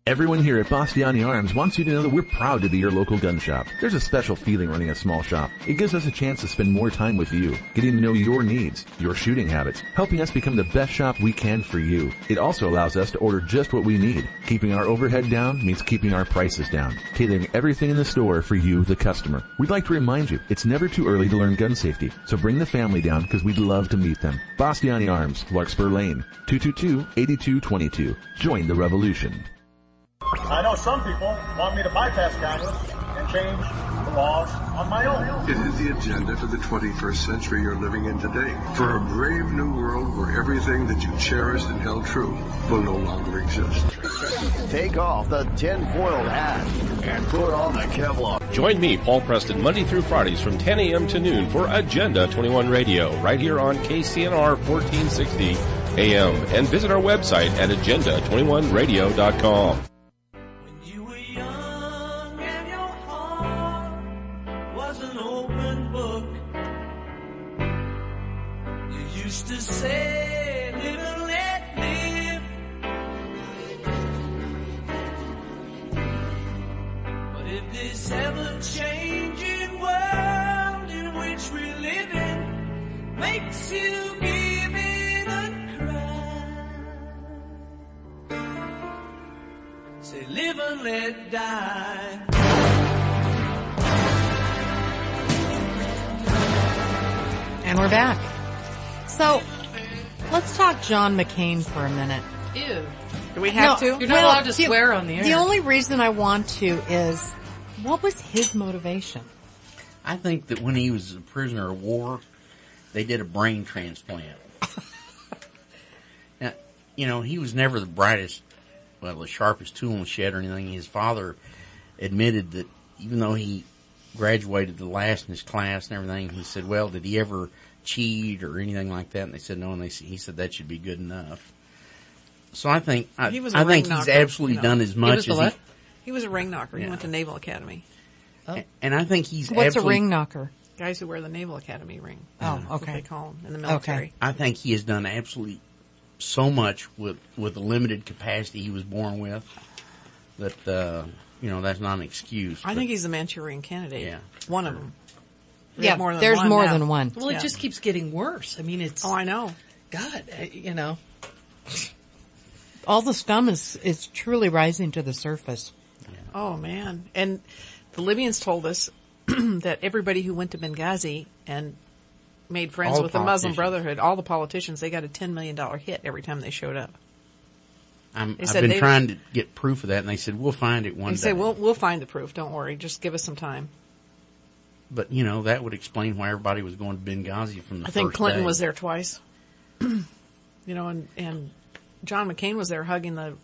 Everyone here at Bastiani Arms wants you to know that we're proud to be your local gun shop. There's a special feeling running a small shop. It gives us a chance to spend more time with you, getting to know your needs, your shooting habits, helping us become the best shop we can for you. It also allows us to order just what we need. Keeping our overhead down means keeping our prices down, tailoring everything in the store for you, the customer. We'd like to remind you, it's never too early to learn gun safety, so bring the family down because we'd love to meet them. Bastiani Arms, Larkspur Lane, 222-8222. Join the revolution. I know some people want me to bypass Congress and change the laws on my own. It is the agenda for the 21st century you're living in today. For a brave new world where everything that you cherished and held true will no longer exist. Take off the tin-foiled hat and put on the Kevlar. Join me, Paul Preston, Monday through Fridays from 10 a.m. to noon for Agenda 21 Radio, right here on KCNR 1460 AM. And visit our website at agenda21radio.com. To say, live and let live. But if this ever-changing world in which we live in makes you give it a cry, say, live and let die. And we're back. So, let's talk John McCain for a minute. Ew. Do we have to? You're not allowed to swear on the air. The only reason I want to is, what was his motivation? I think that when he was a prisoner of war, they did a brain transplant. Now, you know, he was never the brightest, well, the sharpest tool in the shed or anything. His father admitted that even though he graduated the last in his class and everything, he said, well, did he ever cheat or anything like that? And they said no, and he said that should be good enough. So I think he's absolutely done as much as he was a ring knocker. He went to Naval Academy. Oh. And I think he's What's a ring knocker? Guys who wear the Naval Academy ring. Oh, okay. That's what they call them in the military. Okay. I think he has done absolutely so much with the limited capacity he was born with that you know, that's not an excuse. I think he's the Manchurian Candidate. Yeah, one of them. Yeah, there's more than one. Well, it just keeps getting worse. I mean, it's... Oh, I know. God, you know. All the scum is truly rising to the surface. Yeah. Oh, man. And the Libyans told us that everybody who went to Benghazi and made friends with the Muslim Brotherhood, all the politicians, they got a $10 million hit every time they showed up. I've been trying to get proof of that, and they said, we'll find it one day. They say, we'll find the proof. Don't worry. Just give us some time. But, you know, that would explain why everybody was going to Benghazi from the first day. I think Clinton was there twice. You know, and John McCain was there hugging the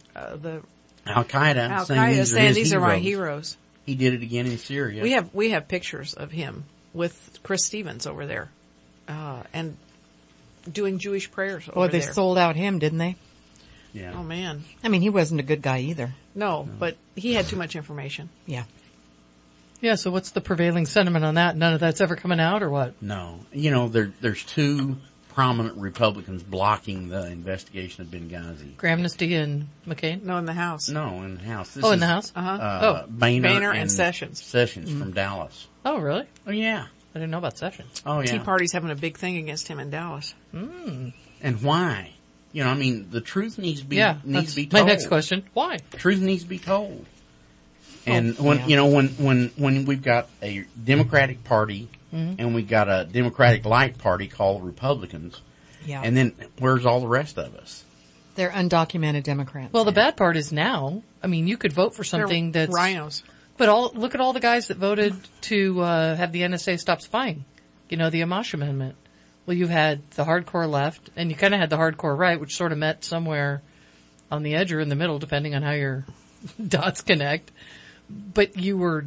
Al-Qaeda, saying these are my heroes. He did it again in Syria. We have pictures of him with Chris Stevens over there, and doing Jewish prayers over there. They sold out him, didn't they? Yeah. Oh, man. I mean, he wasn't a good guy either. No, but he had too much information. Yeah. Yeah, so what's the prevailing sentiment on that? None of that's ever coming out, or what? No. You know, there's two prominent Republicans blocking the investigation of Benghazi. Gramnesty and McCain? No, in the House. No, in the House. In the House? Boehner and Sessions. Sessions from Dallas. Oh, really? Oh, yeah. I didn't know about Sessions. Oh, yeah. Tea Party's having a big thing against him in Dallas. Mm. And why? You know, I mean, the truth needs to be told. My next question. Why? Truth needs to be told. And when we've got a Democratic Party and we've got a Democratic light party called Republicans, and then where's all the rest of us? They're undocumented Democrats. Well, the bad part is now, I mean, you could vote for something that's rhinos. But look at all the guys that voted to have the NSA stop spying. You know, the Amash Amendment. Well, you've had the hardcore left, and you kind of had the hardcore right, which sort of met somewhere on the edge or in the middle, depending on how your dots connect. But you were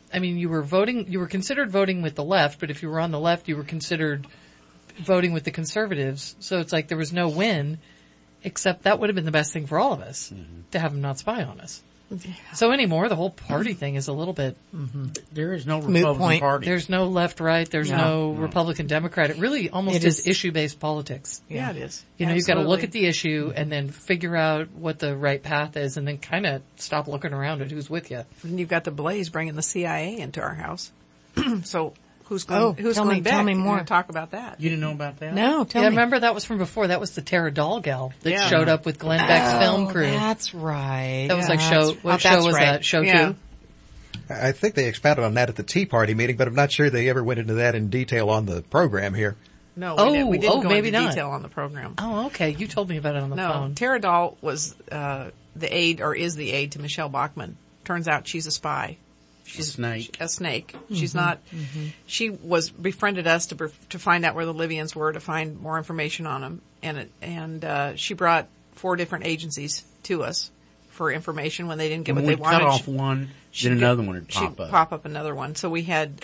considered voting with the left, but if you were on the left, you were considered voting with the conservatives. So it's like there was no win, except that would have been the best thing for all of us, to have them not spy on us. So anymore, the whole party thing is a little bit. There is no Moot Republican point. Party. There's no left, right. There's no Republican, Democrat. It really almost is issue-based politics. Yeah, it is. You know, you've got to look Absolutely. at the issue and then figure out what the right path is, and then kind of stop looking around at who's with you. And you've got the Blaze bringing the CIA into our house. So who's Oh, going? Who's tell going me- back? tell me You more. wanna talk about that? You didn't know about that? No, tell yeah, me. remember that was from before. That was the Tara Dahl gal that Yeah. showed up with Glenn Beck's film crew. That's right. That was like Yeah, show. that's- What that's show was right. that? Show Yeah. 2. I think they expounded on that at the Tea Party meeting, but I'm not sure they ever went into that in detail on the program here. No, Oh, we didn't go maybe into not. detail on the program. Oh, okay. You told me about it on the No, phone. Tara Dahl was the aide, or is the aide to Michelle Bachmann. Turns out she's a spy. She's snake. A snake. She's not. She was befriended us to find out where the Libyans were, to find more information on them, and she brought 4 different agencies to us for information when they didn't get When what we they wanted. cut off one, then another one would pop she'd up. pop up another one. So we had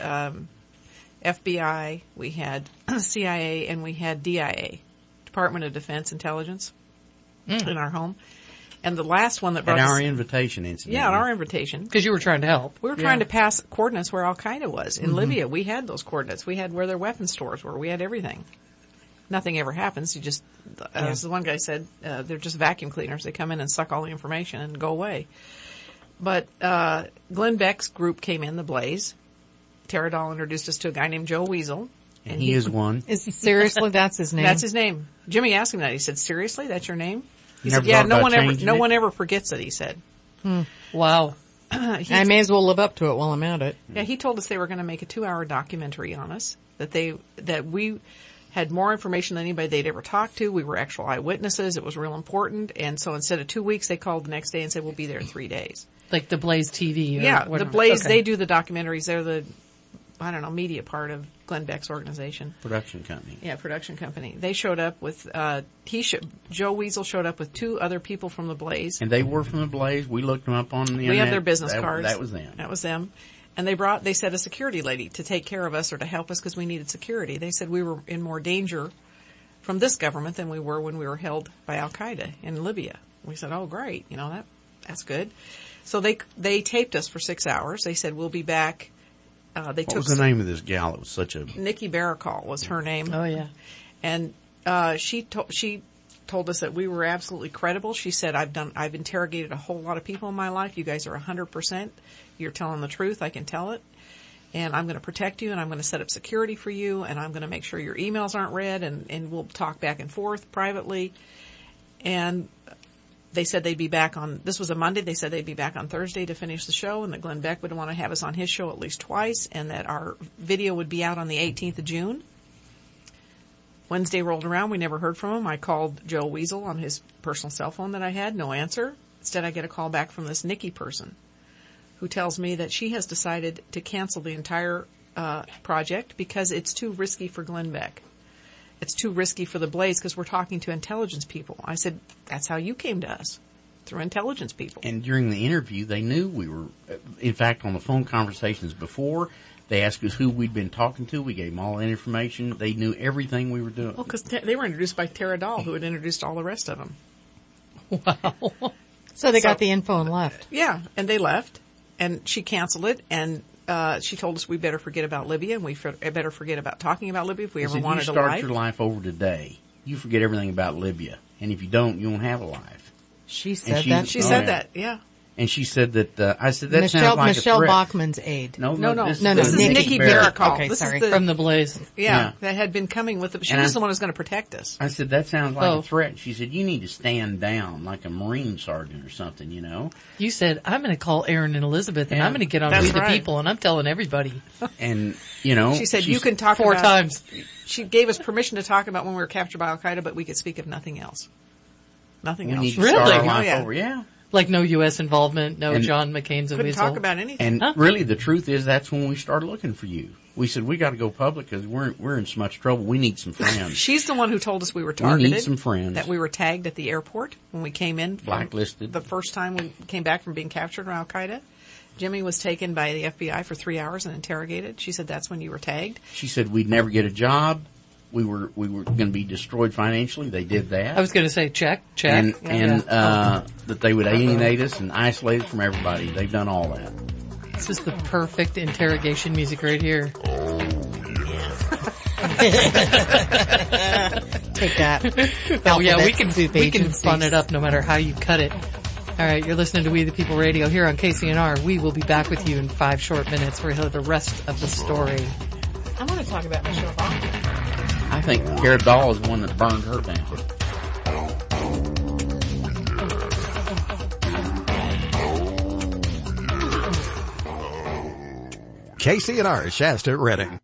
FBI, we had CIA, and we had DIA, Department of Defense Intelligence, in our home. And the last one that At brought our us, invitation, incident. yeah, at our invitation, Because you were trying to help. we were trying to pass coordinates where Al Qaeda was in Libya. We had those coordinates. We had where their weapon stores were. We had everything. Nothing ever happens. You just, as the one guy said, they're just vacuum cleaners. They come in and suck all the information and go away. But Glenn Beck's group came in, the Blaze. Tara Dahl introduced us to a guy named Joe Weasel. And he is one. Seriously, that's his name? That's his name. Jimmy asked him that. He said, "Seriously, that's your name?" He Never said, "Yeah, thought no about one ever, changing no it? one ever forgets it." He said. Wow. I may as well live up to it while I'm at it. Yeah, he told us they were going to make a 2-hour documentary on us. That we had more information than anybody they'd ever talked to. We were actual eyewitnesses. It was real important. And so instead of 2 weeks, they called the next day and said, "We'll be there in 3 days." Like the Blaze TV. Or Yeah, whatever. the Blaze. Okay. They do the documentaries. They're the, media part of Glenn Beck's organization. Production company. Yeah, production company. They showed up with, Joe Weasel showed up with 2 other people from the Blaze. And they were from the Blaze. We looked them up on the internet. We have their business cards. That was them. That was them. And they said a security lady to take care of us or to help us because we needed security. They said we were in more danger from this government than we were when we were held by Al Qaeda in Libya. We said, "Oh, great. That's good." So they taped us for 6 hours. They said, "We'll be back." What was the name of this gal? It was such a... Nikki Barakal was her name. Oh, yeah. And she told us that we were absolutely credible. She said, I've interrogated a whole lot of people in my life. You guys are 100%. You're telling the truth. I can tell it. And I'm going to protect you, and I'm going to set up security for you, and I'm going to make sure your emails aren't read, and we'll talk back and forth privately." And they said they'd be back this was a Monday, they said they'd be back on Thursday to finish the show, and that Glenn Beck would want to have us on his show at least twice, and that our video would be out on the 18th of June. Wednesday rolled around, we never heard from him. I called Joe Weasel on his personal cell phone that I had, no answer. Instead I get a call back from this Nikki person who tells me that she has decided to cancel the entire project because it's too risky for Glenn Beck. It's too risky for the Blaze because we're talking to intelligence people. I said, "That's how you came to us, through intelligence people." And during the interview, they knew we were, in fact, on the phone conversations before, they asked us who we'd been talking to. We gave them all that information. They knew everything we were doing. Well, because they were introduced by Tara Dahl, who had introduced all the rest of them. Wow. So they got the info and left. Yeah, and they left, and she canceled it, and she told us we better forget about Libya, and we better forget about talking about Libya if we ever wanted a you start life. your life over today, you forget everything about Libya. And if you don't, you won't have a life. She said that. She said that, yeah. And she said that, I said, that sounds like Michelle a threat. Bachmann's aide. No. This is Nikki Barakal. Okay, This sorry. is From the Blaze. Yeah, that had been coming with the, she was the one who was going to protect us. I said, that sounds like Oh. a threat. She said, you need to stand down like a Marine sergeant or something, you know? You said, "I'm going to call Aaron and Elizabeth, and Yeah. I'm going to get on That's We the right. People, and I'm telling everybody." And, you know. She said, you can talk 4 about, times. She gave us permission to talk about when we were captured by Al Qaeda, but we could speak of nothing else. Nothing We else. need to Really? start our Oh, life yeah. over. Yeah. Like no U.S. involvement, no And John McCain's a Couldn't weasel. talk about anything. And really, the truth is, that's when we started looking for you. We said, we got to go public because we're in so much trouble. We need some friends. She's the one who told us we were We targeted. need some friends. That we were tagged at the airport when we came in. Blacklisted. The first time we came back from being captured by Al Qaeda. Jimmy was taken by the FBI for 3 hours and interrogated. She said, "That's when you were tagged." She said, we'd never get a job. we were going to be destroyed financially. They did that. I was going to say check. And that they would alienate us and isolate us from everybody. They've done all that. This is the perfect interrogation music right here. Take that. Oh yeah, we can fun it up no matter how you cut it. All right, you're listening to We the People Radio here on KCNR. We will be back with you in 5 short minutes where he'll hear the rest of the story. I want to talk about Michelle Obama. I think Cara Dahl is the one that burned her down. KCNR, Shasta, Redding.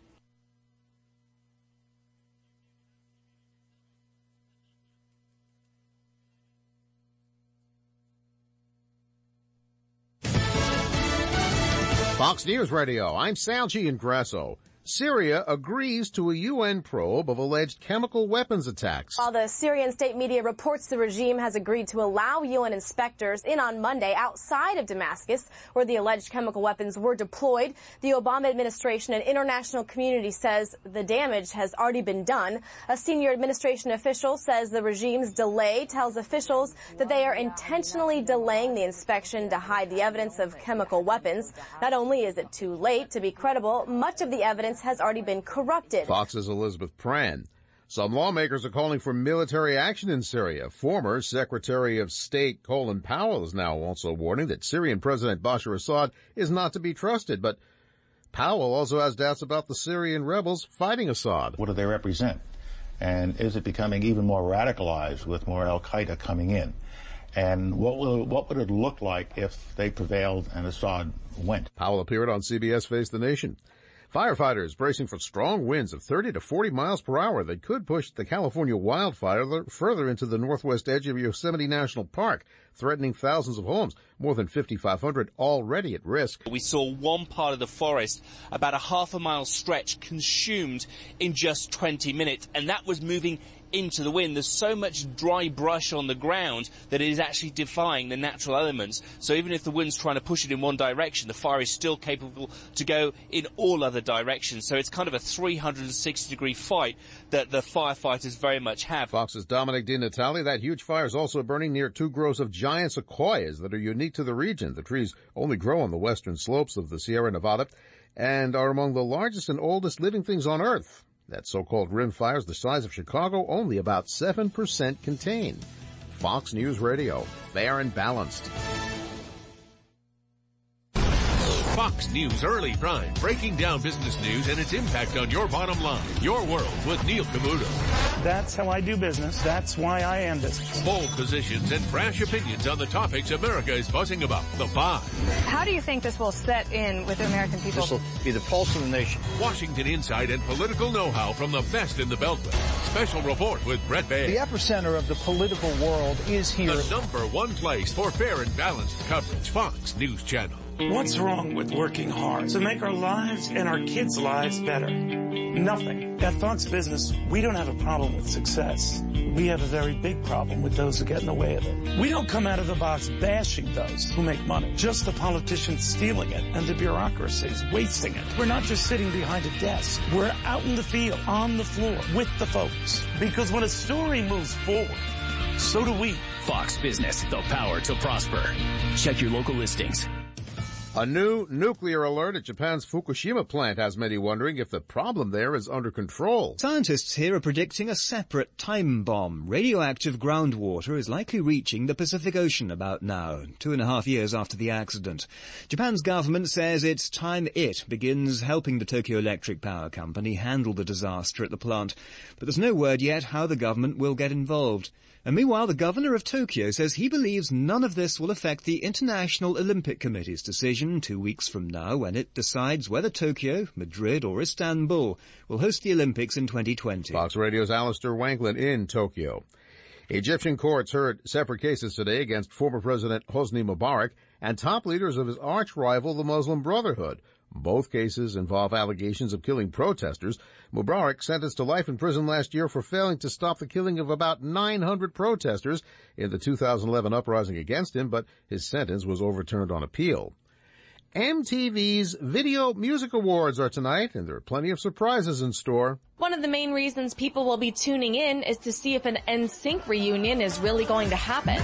Fox News Radio, I'm Sal Giangrasso. Syria agrees to a UN probe of alleged chemical weapons attacks. While the Syrian state media reports the regime has agreed to allow UN inspectors in on Monday outside of Damascus, where the alleged chemical weapons were deployed, the Obama administration and international community says the damage has already been done. A senior administration official says the regime's delay tells officials that they are intentionally delaying the inspection to hide the evidence of chemical weapons. Not only is it too late to be credible, much of the evidence has already been corrupted. Fox's Elizabeth Pran. Some lawmakers are calling for military action in Syria. Former Secretary of State Colin Powell is now also warning that Syrian President Bashar Assad is not to be trusted. But Powell also has doubts about the Syrian rebels fighting Assad. What do they represent? And is it becoming even more radicalized with more al-Qaeda coming in? And what would it look like if they prevailed and Assad went? Powell appeared on CBS Face the Nation. Firefighters bracing for strong winds of 30 to 40 miles per hour that could push the California wildfire further into the northwest edge of Yosemite National Park, threatening thousands of homes, more than 5,500 already at risk. We saw one part of the forest, about a half a mile stretch, consumed in just 20 minutes, and that was moving into the wind. There's so much dry brush on the ground that it is actually defying the natural elements. So even if the wind's trying to push it in one direction, the fire is still capable to go in all other directions. So it's kind of a 360-degree fight that the firefighters very much have. Fox's Dominic DiNatale. That huge fire is also burning near 2 groves of giant sequoias that are unique to the region. The trees only grow on the western slopes of the Sierra Nevada and are among the largest and oldest living things on Earth. That so-called rim fire is the size of Chicago, only about 7% contained. Fox News Radio, fair and balanced. Fox News Early Prime, breaking down business news and its impact on your bottom line. Your World with Neil Camuto. That's how I do business. That's why I am business. Bold positions and brash opinions on the topics America is buzzing about. The Five. How do you think this will set in with the American people? This will be the pulse of the nation. Washington insight and political know-how from the best in the Beltway. Special report with Brett Bay. The epicenter of the political world is here. The #1 place for fair and balanced coverage. Fox News Channel. What's wrong with working hard to make our lives and our kids' lives better? Nothing. At Fox Business, we don't have a problem with success. We have a very big problem with those who get in the way of it. We don't come out of the box bashing those who make money, just the politicians stealing it and the bureaucracies wasting it. We're not just sitting behind a desk. We're out in the field, on the floor, with the folks. Because when a story moves forward, so do we. Fox Business, the power to prosper. Check your local listings. A new nuclear alert at Japan's Fukushima plant has many wondering if the problem there is under control. Scientists here are predicting a separate time bomb. Radioactive groundwater is likely reaching the Pacific Ocean about now, 2.5 years after the accident. Japan's government says it's time it begins helping the Tokyo Electric Power Company handle the disaster at the plant. But there's no word yet how the government will get involved. And meanwhile, the governor of Tokyo says he believes none of this will affect the International Olympic Committee's decision 2 weeks from now when it decides whether Tokyo, Madrid or Istanbul will host the Olympics in 2020. Fox Radio's Alistair Wanklin in Tokyo. Egyptian courts heard separate cases today against former President Hosni Mubarak and top leaders of his arch-rival, the Muslim Brotherhood. Both cases involve allegations of killing protesters. Mubarak sentenced to life in prison last year for failing to stop the killing of about 900 protesters in the 2011 uprising against him, but his sentence was overturned on appeal. MTV's Video Music Awards are tonight, and there are plenty of surprises in store. One of the main reasons people will be tuning in is to see if an NSYNC reunion is really going to happen.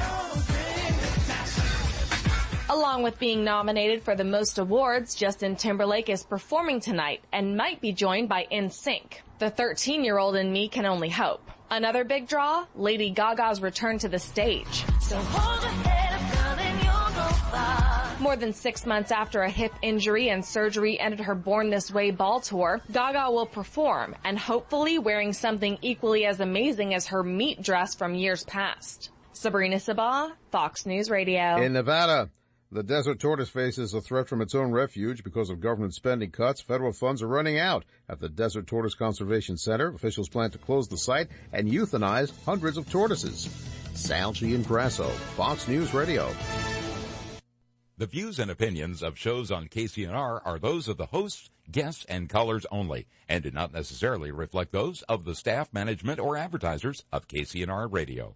Along with being nominated for the most awards, Justin Timberlake is performing tonight and might be joined by NSYNC. The 13-year-old in me can only hope. Another big draw, Lady Gaga's return to the stage. So hold your head up, girl, and you'll go far. More than 6 months after a hip injury and surgery ended her Born This Way ball tour, Gaga will perform, and hopefully wearing something equally as amazing as her meat dress from years past. Sabrina Sabah, Fox News Radio. In Nevada, the desert tortoise faces a threat from its own refuge because of government spending cuts. Federal funds are running out at the Desert Tortoise Conservation Center. Officials plan to close the site and euthanize hundreds of tortoises. Sal Giangrasso, Fox News Radio. The views and opinions of shows on KCNR are those of the hosts, guests, and callers only, and do not necessarily reflect those of the staff, management, or advertisers of KCNR Radio.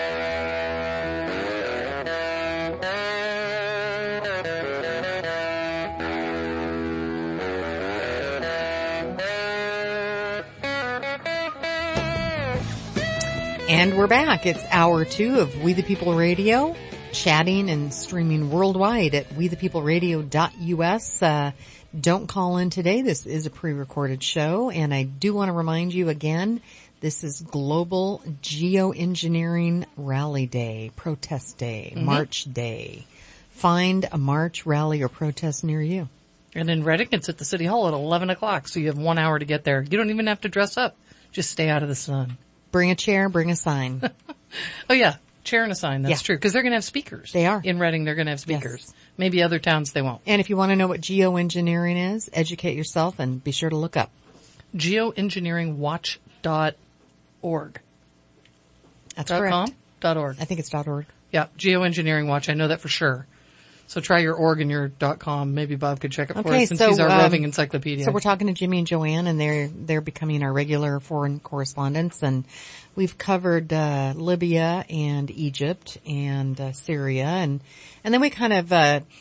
And we're back. It's hour 2 of We the People Radio, chatting and streaming worldwide at wethepeopleradio.us. Don't call in today. This is a pre-recorded show, and I do want to remind you again, this is Global Geoengineering Rally Day, Protest Day, March Day. Find a march, rally, or protest near you. And in Reading, it's at the City Hall at 11 o'clock, so you have 1 hour to get there. You don't even have to dress up. Just stay out of the sun. Bring a chair, bring a sign. Oh, yeah. Chair and a sign. That's true. Because they're going to have speakers. They are. In Reading, they're going to have speakers. Yes. Maybe other towns they won't. And if you want to know what geoengineering is, educate yourself and be sure to look up. Geoengineeringwatch.org. That's correct. .org. I think it's .org. Yeah. Geoengineering Watch. I know that for sure. So try your org and your .com. Maybe Bob could check it for us since he's our roving encyclopedia. So we're talking to Jimmy and Joanne, and they're becoming our regular foreign correspondents, and we've covered Libya and Egypt and Syria, and then we kind of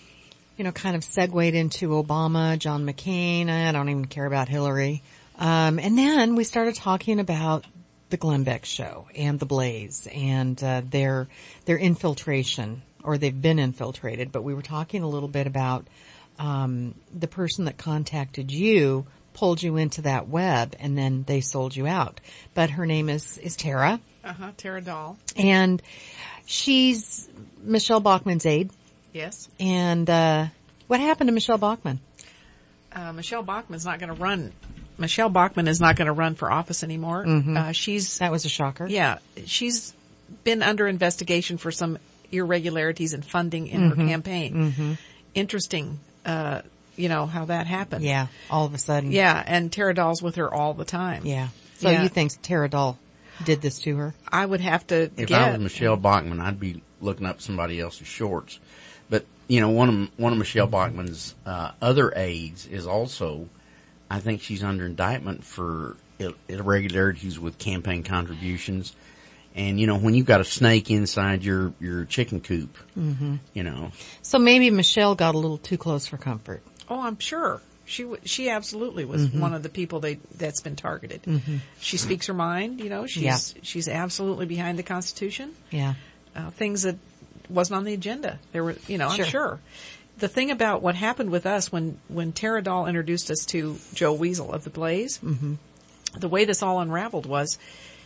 segued into Obama, John McCain. I don't even care about Hillary. And then we started talking about the Glenn Beck show and the Blaze and their infiltration. Or they've been infiltrated, but we were talking a little bit about the person that contacted you, pulled you into that web, and then they sold you out. But her name is Tara. Tara Dahl. And she's Michelle Bachmann's aide. Yes. And what happened to Michelle Bachmann? Michelle Bachmann's not going to run. Michelle Bachmann is not going to run for office anymore. That was a shocker. Yeah. She's been under investigation for some irregularities in funding in her campaign. Interesting, how that happened. Yeah, all of a sudden. Yeah, and Tara Dahl's with her all the time. Yeah. So you think Tara Dahl did this to her? I would have to If I was Michelle Bachmann, I'd be looking up somebody else's shorts. But, one of Michelle Bachmann's other aides is also, I think she's under indictment for irregularities with campaign contributions. And, when you've got a snake inside your chicken coop, So maybe Michelle got a little too close for comfort. Oh, I'm sure. She absolutely was one of the people that's been targeted. She speaks her mind, she's absolutely behind the Constitution. Yeah. Things that wasn't on the agenda. There were, I'm sure. The thing about what happened with us when Tara Dahl introduced us to Joe Weasel of the Blaze, the way this all unraveled was,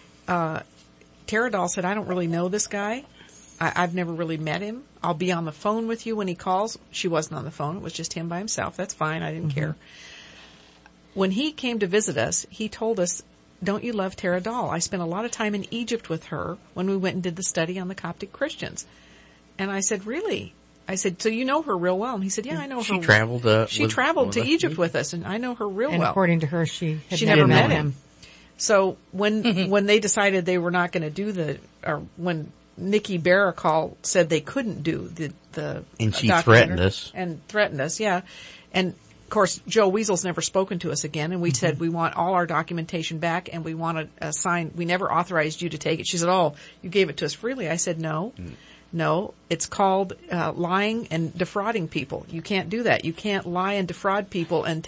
Tara Dahl said, I don't really know this guy. I've never really met him. I'll be on the phone with you when he calls. She wasn't on the phone. It was just him by himself. That's fine. I didn't care. When he came to visit us, he told us, don't you love Tara Dahl? I spent a lot of time in Egypt with her when we went and did the study on the Coptic Christians. And I said, really? I said, so you know her real well? And he said, yeah, I know her. She traveled to Egypt with us, and I know her real well. And according to her, she never met him. So when they decided they were not going to do when Nikki Baracall said they couldn't do the and she threatened us. Yeah. And of course, Joe Weasel's never spoken to us again, and we said we want all our documentation back, and we want a sign. We never authorized you to take it. She said, "Oh, you gave it to us freely." I said, "No." No, it's called lying and defrauding people. You can't do that. You can't lie and defraud people and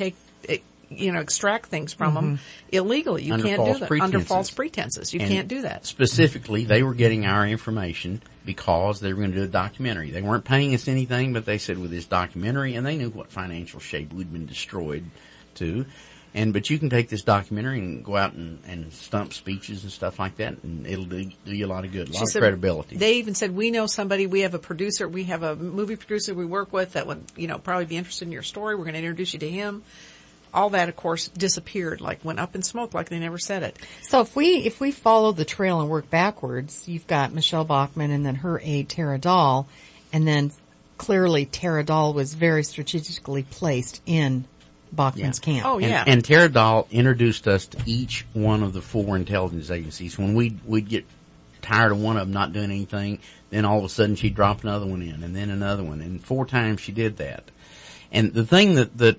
extract things from them illegally. You can't do that under false pretenses. You can't do that. Specifically, they were getting our information because they were going to do a documentary. They weren't paying us anything, but they said with this documentary, and they knew what financial shape we'd been destroyed to. But you can take this documentary and go out and stump speeches and stuff like that, and it'll do you a lot of good, a lot of credibility. They even said, we know somebody, we have a producer, we have a movie producer we work with that would, probably be interested in your story. We're going to introduce you to him. All that, of course, disappeared, went up in smoke, like they never said it. So if we follow the trail and work backwards, you've got Michelle Bachmann and then her aide, Tara Dahl, and then clearly Tara Dahl was very strategically placed in Bachmann's camp. Oh, yeah. And Tara Dahl introduced us to each one of the 4 intelligence agencies. When we'd get tired of one of them not doing anything, then all of a sudden she'd drop another one in, and then another one. And 4 times she did that. And the thing that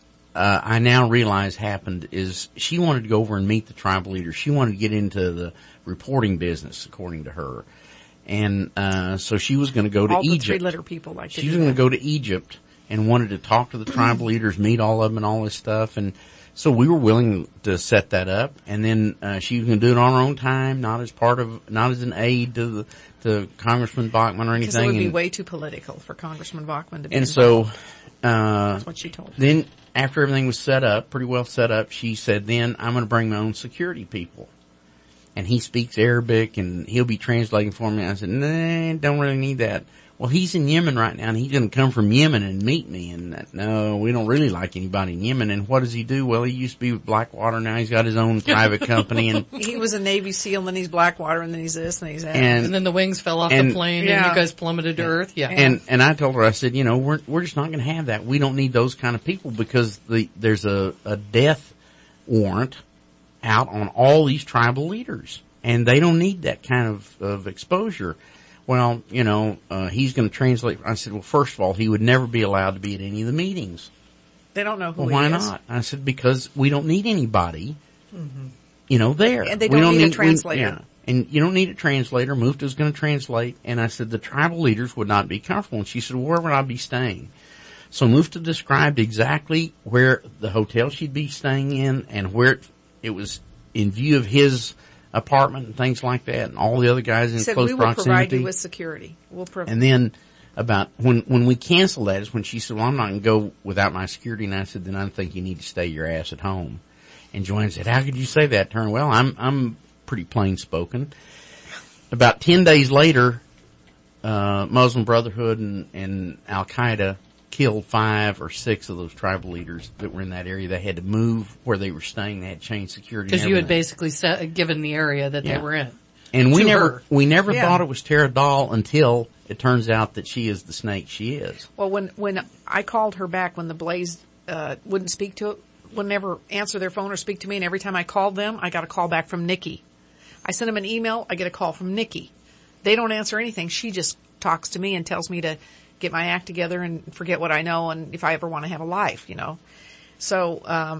I now realize happened is she wanted to go over and meet the tribal leaders. She wanted to get into the reporting business, according to her. And so she was going to go to Egypt. All the 3-letter people like she was going to go to Egypt and wanted to talk to the tribal leaders, meet all of them and all this stuff. And so we were willing to set that up. And then she was going to do it on her own time, not as an aide to Congressman Bachmann or anything. Because it would be way too political for Congressman Bachmann to be involved. So that's what she told me. Then after everything was set up, pretty well set up, she said, then I'm going to bring my own security people. And he speaks Arabic and he'll be translating for me. I said, nah, don't really need that. Well, he's in Yemen right now and he's going to come from Yemen and meet me. And no, we don't really like anybody in Yemen. And what does he do? Well, he used to be with Blackwater. Now he's got his own private company. And he was a Navy SEAL, and then he's Blackwater, and then he's this, and he's that. And then the wings fell off the plane and you guys plummeted to earth. Yeah. And I told her, I said, we're just not going to have that. We don't need those kind of people because there's a death warrant out on all these tribal leaders. And they don't need that kind of exposure. Well, he's going to translate. I said, well, first of all, he would never be allowed to be at any of the meetings. They don't know who why he is. Not? I said, because we don't need anybody, there. And they don't need a translator. And you don't need a translator. Mufta's going to translate. And I said, the tribal leaders would not be comfortable. And she said, well, where would I be staying? So Mufta described exactly where the hotel she'd be staying in and where it was in view of his apartment and things like that, and all the other guys in close proximity. We will provide you with security. And then about when we canceled that is when she said, well, I'm not going to go without my security. And I said, then I think you need to stay your ass at home. And Joanne said, how could you say that, Turner? Well, I'm pretty plain spoken. About 10 days later, Muslim Brotherhood and Al Qaeda killed 5 or 6 of those tribal leaders that were in that area. They had to move where they were staying. They had changed security. Because you had basically given the area that they were in. And we never thought it was Tara Dahl until it turns out that she is the snake she is. Well, when I called her back when the Blaze wouldn't ever answer their phone or speak to me, and every time I called them, I got a call back from Nikki. I send them an email, I get a call from Nikki. They don't answer anything. She just talks to me and tells me to get my act together and forget what I know, and if I ever want to have a life, So,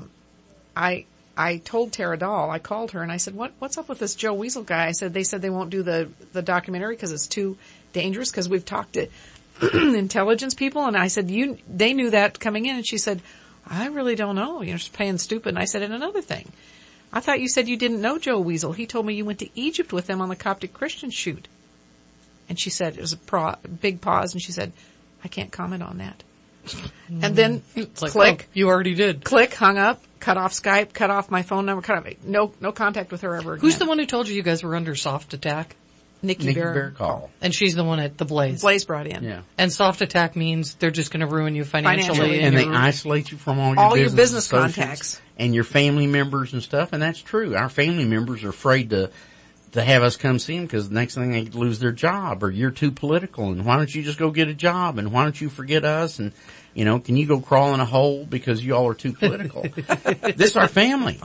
I told Tara Dahl, I called her and I said, what's up with this Joe Weasel guy? I said, they said they won't do the documentary because it's too dangerous, because we've talked to intelligence people. And I said, they knew that coming in. And she said, I really don't know. You're just playing stupid. And I said, and another thing, I thought you said you didn't know Joe Weasel. He told me you went to Egypt with him on the Coptic Christian shoot. And she said, it was a big pause, and she said, I can't comment on that. And then click. You already did. Click, hung up, cut off Skype, cut off my phone number, no contact with her ever again. Who's the one who told you guys were under soft attack? Nikki Barracall. And she's the one at the Blaze. Blaze brought in. Yeah. And soft attack means they're just going to ruin you financially. And they isolate you from all your business contacts. And your family members and stuff. And that's true. Our family members are afraid to have us come see them, because the next thing they could lose their job, or you're too political, and why don't you just go get a job, and why don't you forget us, and can you go crawl in a hole because you all are too political? This is our family,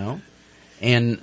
and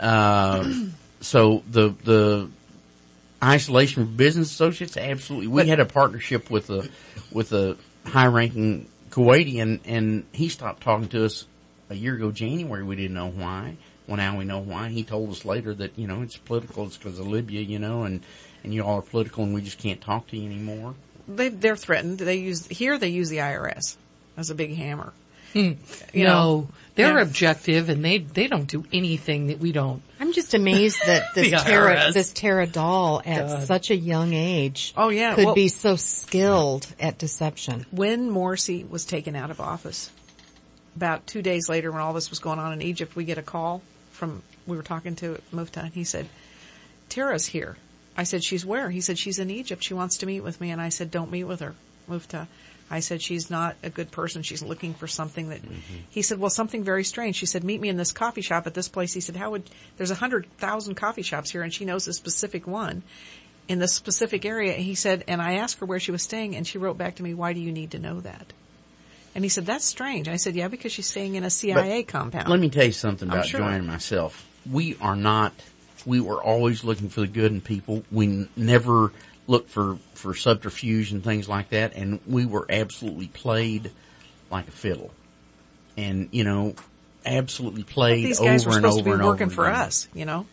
so the isolation of business associates, absolutely. We had a partnership with a high-ranking Kuwaiti, and he stopped talking to us a year ago, January. We didn't know why. Well, now we know why. He told us later that, it's political. It's because of Libya, and you all are political and we just can't talk to you anymore? They're threatened. They use the IRS as a big hammer. No, they're objective and they don't do anything that we don't. I'm just amazed that this Tara Dahl at such a young age could be so skilled at deception. When Morsi was taken out of office, about 2 days later when all this was going on in Egypt, we get a call we were talking to Mufta, and he said, Tara's here. I said, she's where? He said, she's in Egypt. She wants to meet with me. And I said, don't meet with her, Mufta. I said, she's not a good person. She's looking for something that, he said, well, something very strange. She said, meet me in this coffee shop at this place. He said, there's 100,000 coffee shops here and she knows a specific one in this specific area. He said, and I asked her where she was staying and she wrote back to me, why do you need to know that? And he said, that's strange. I said, yeah, because she's staying in a CIA compound. Let me tell you something about Joanne and myself. We were always looking for the good in people. We never looked for subterfuge and things like that, and we were absolutely played like a fiddle. And, absolutely played these guys over were and supposed over to and be over. working for again. us,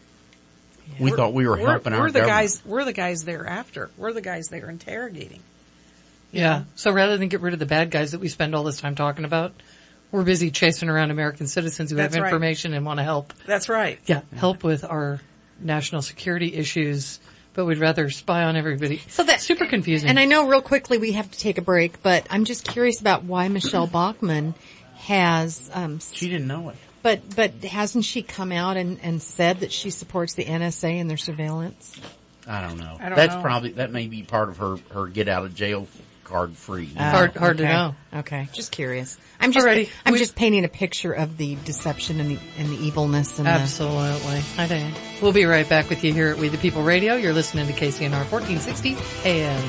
We thought we were helping our government. We're the guys they're after. We're the guys they're interrogating. Yeah. So rather than get rid of the bad guys that we spend all this time talking about, we're busy chasing around American citizens who have information and want to help. That's right. Yeah. Help with our national security issues, but we'd rather spy on everybody. So that's super confusing. And I know real quickly we have to take a break, but I'm just curious about why Michelle Bachmann has, she didn't know it. But hasn't she come out and said that she supports the NSA and their surveillance? I don't know. That's probably, that may be part of her get out of jail card free. Hard to know. Okay. Just curious. I'm just painting a picture of the deception and the evilness and absolutely. I think. We'll be right back with you here at We the People Radio. You're listening to KCNR 1460 AM.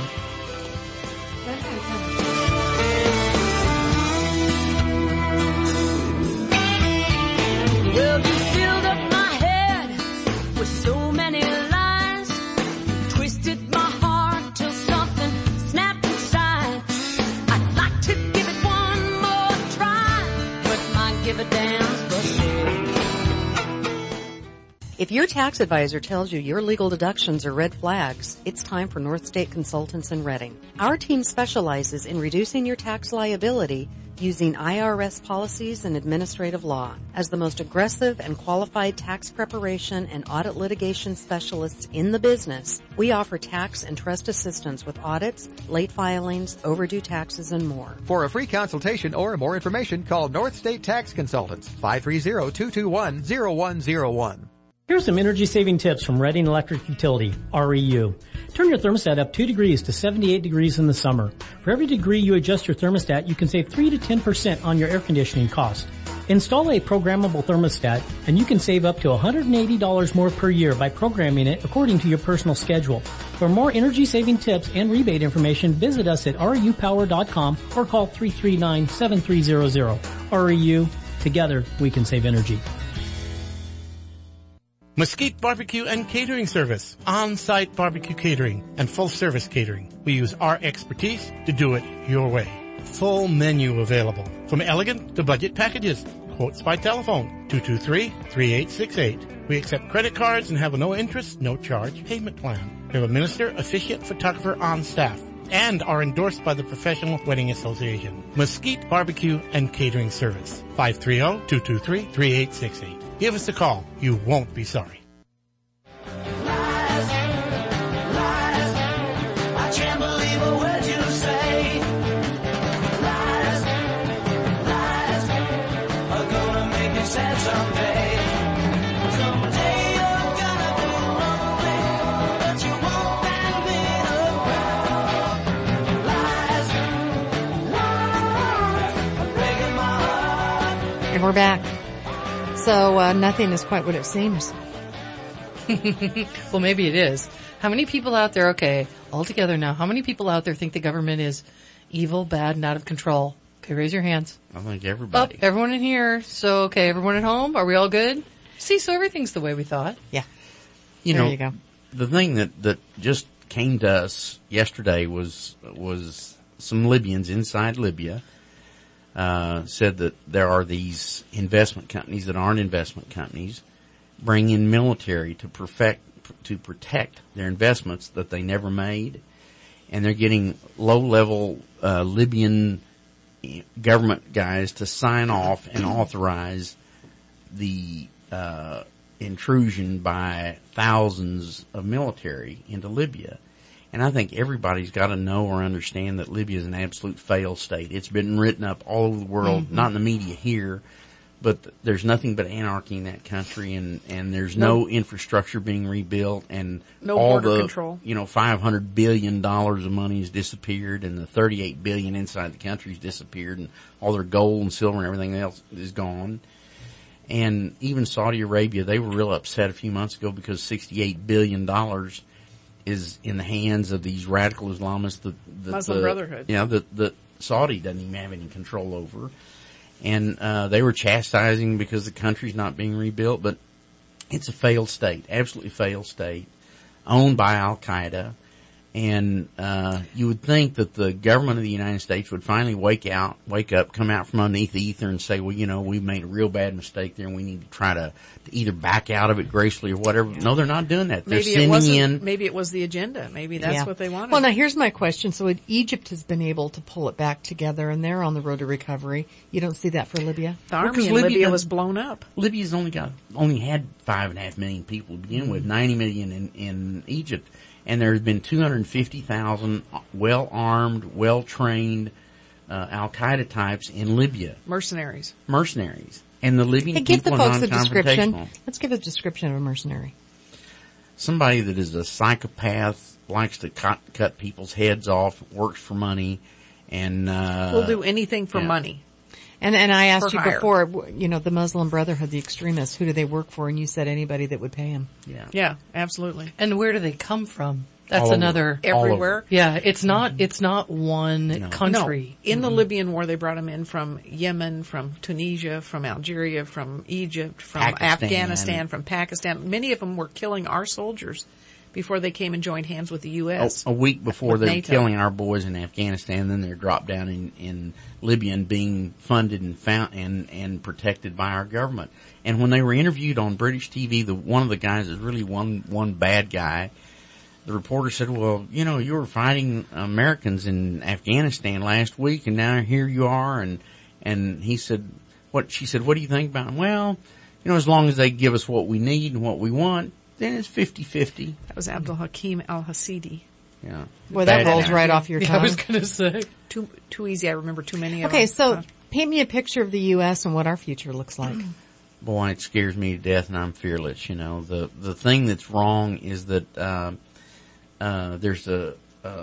Well, you filled up my head with so many lies. You twisted my heart till something snapped inside. I'd like to give it one more try, but my give a damn's busted. If your tax advisor tells you your legal deductions are red flags, it's time for North State Consultants in Reading. Our team specializes in reducing your tax liability using IRS policies and administrative law. As the most aggressive and qualified tax preparation and audit litigation specialists in the business, we offer tax and trust assistance with audits, late filings, overdue taxes, and more. For a free consultation or more information, call North State Tax Consultants, 530-221-0101. Here's some energy-saving tips from Reading Electric Utility, REU. Turn your thermostat up 2 degrees to 78 degrees in the summer. For every degree you adjust your thermostat, you can save 3 to 10% on your air conditioning cost. Install a programmable thermostat, and you can save up to $180 more per year by programming it according to your personal schedule. For more energy-saving tips and rebate information, visit us at reupower.com or call 339-7300. REU, together we can save energy. Mesquite Barbecue and Catering Service. On-site barbecue catering and full-service catering. We use our expertise to do it your way. Full menu available. From elegant to budget packages. Quotes by telephone. 223-3868. We accept credit cards and have a no interest, no charge payment plan. We have a minister, officiant, photographer on staff and are endorsed by the Professional Wedding Association. Mesquite Barbecue and Catering Service. 530-223-3868. Give us a call. You won't be sorry. Lies, I can't believe a word you say. Lies are gonna make me sad someday. Someday you're gonna do wrong thing, but you won't find me around. Lies are breaking my heart. And we're back. So nothing is quite what it seems. Well, maybe it is. How many people out there, okay, all together now, how many people out there think the government is evil, bad, and out of control? Okay, raise your hands. I think everybody. Oh, everyone in here. So, okay, everyone at home, are we all good? See, so everything's the way we thought. Yeah. There you go. The thing that just came to us yesterday was some Libyans inside Libya said that there are these investment companies that aren't investment companies bring in military to protect to protect their investments that they never made, and they're getting low-level Libyan government guys to sign off and authorize the intrusion by thousands of military into Libya. And I think everybody's got to know or understand that Libya is an absolute failed state. It's been written up all over the world, not in the media here, but there's nothing but anarchy in that country, and there's no infrastructure being rebuilt, and no all border the, control. $500 billion of money has disappeared, and the $38 billion inside the country's disappeared, and all their gold and silver and everything else is gone. And even Saudi Arabia, they were real upset a few months ago because $68 billion is in the hands of these radical Islamists, the Muslim Brotherhood. that Saudi doesn't even have any control over. And they were chastising because the country's not being rebuilt, but it's a failed state, absolutely failed state, owned by Al-Qaeda. And you would think that the government of the United States would finally wake up, come out from underneath the ether and say, well, we've made a real bad mistake there and we need to try to either back out of it gracefully or whatever. Yeah. No, they're not doing that. They're Maybe it was the agenda. Maybe that's what they wanted. Well, now here's my question. So Egypt has been able to pull it back together and they're on the road to recovery. You don't see that for Libya? The army in Libya was blown up. Libya's only had 5.5 million people to begin with, 90 million in Egypt. And there have been 250,000 well-armed, well-trained Al-Qaeda types in Libya. Mercenaries. And the Libyan people are non-confrontational. Give the folks a description. Let's give a description of a mercenary. Somebody that is a psychopath, likes to cut people's heads off, works for money, and will do anything for money. And I asked you before, the Muslim Brotherhood, the extremists, who do they work for? And you said anybody that would pay them. Yeah, absolutely. And where do they come from? That's another everywhere. Yeah, it's not one country. No. In the Libyan war, they brought them in from Yemen, from Tunisia, from Algeria, from Egypt, from Afghanistan, from Pakistan. Many of them were killing our soldiers before they came and joined hands with the U.S. A week before they were killing our boys in Afghanistan, then they're dropped down in Libya and being funded and found and protected by our government. And when they were interviewed on British TV, one of the guys is really one bad guy. The reporter said, well, you were fighting Americans in Afghanistan last week and now here you are. And he said, she said, what do you think about it? Well, as long as they give us what we need and what we want, then it's 50-50. That was Abdul Hakim al-Hasidi. Yeah. Boy, that rolls right off your tongue. I was going to say. Too easy. I remember too many of them. Okay, so paint me a picture of the U.S. and what our future looks like. Boy, it scares me to death and I'm fearless, The thing that's wrong is that, there's a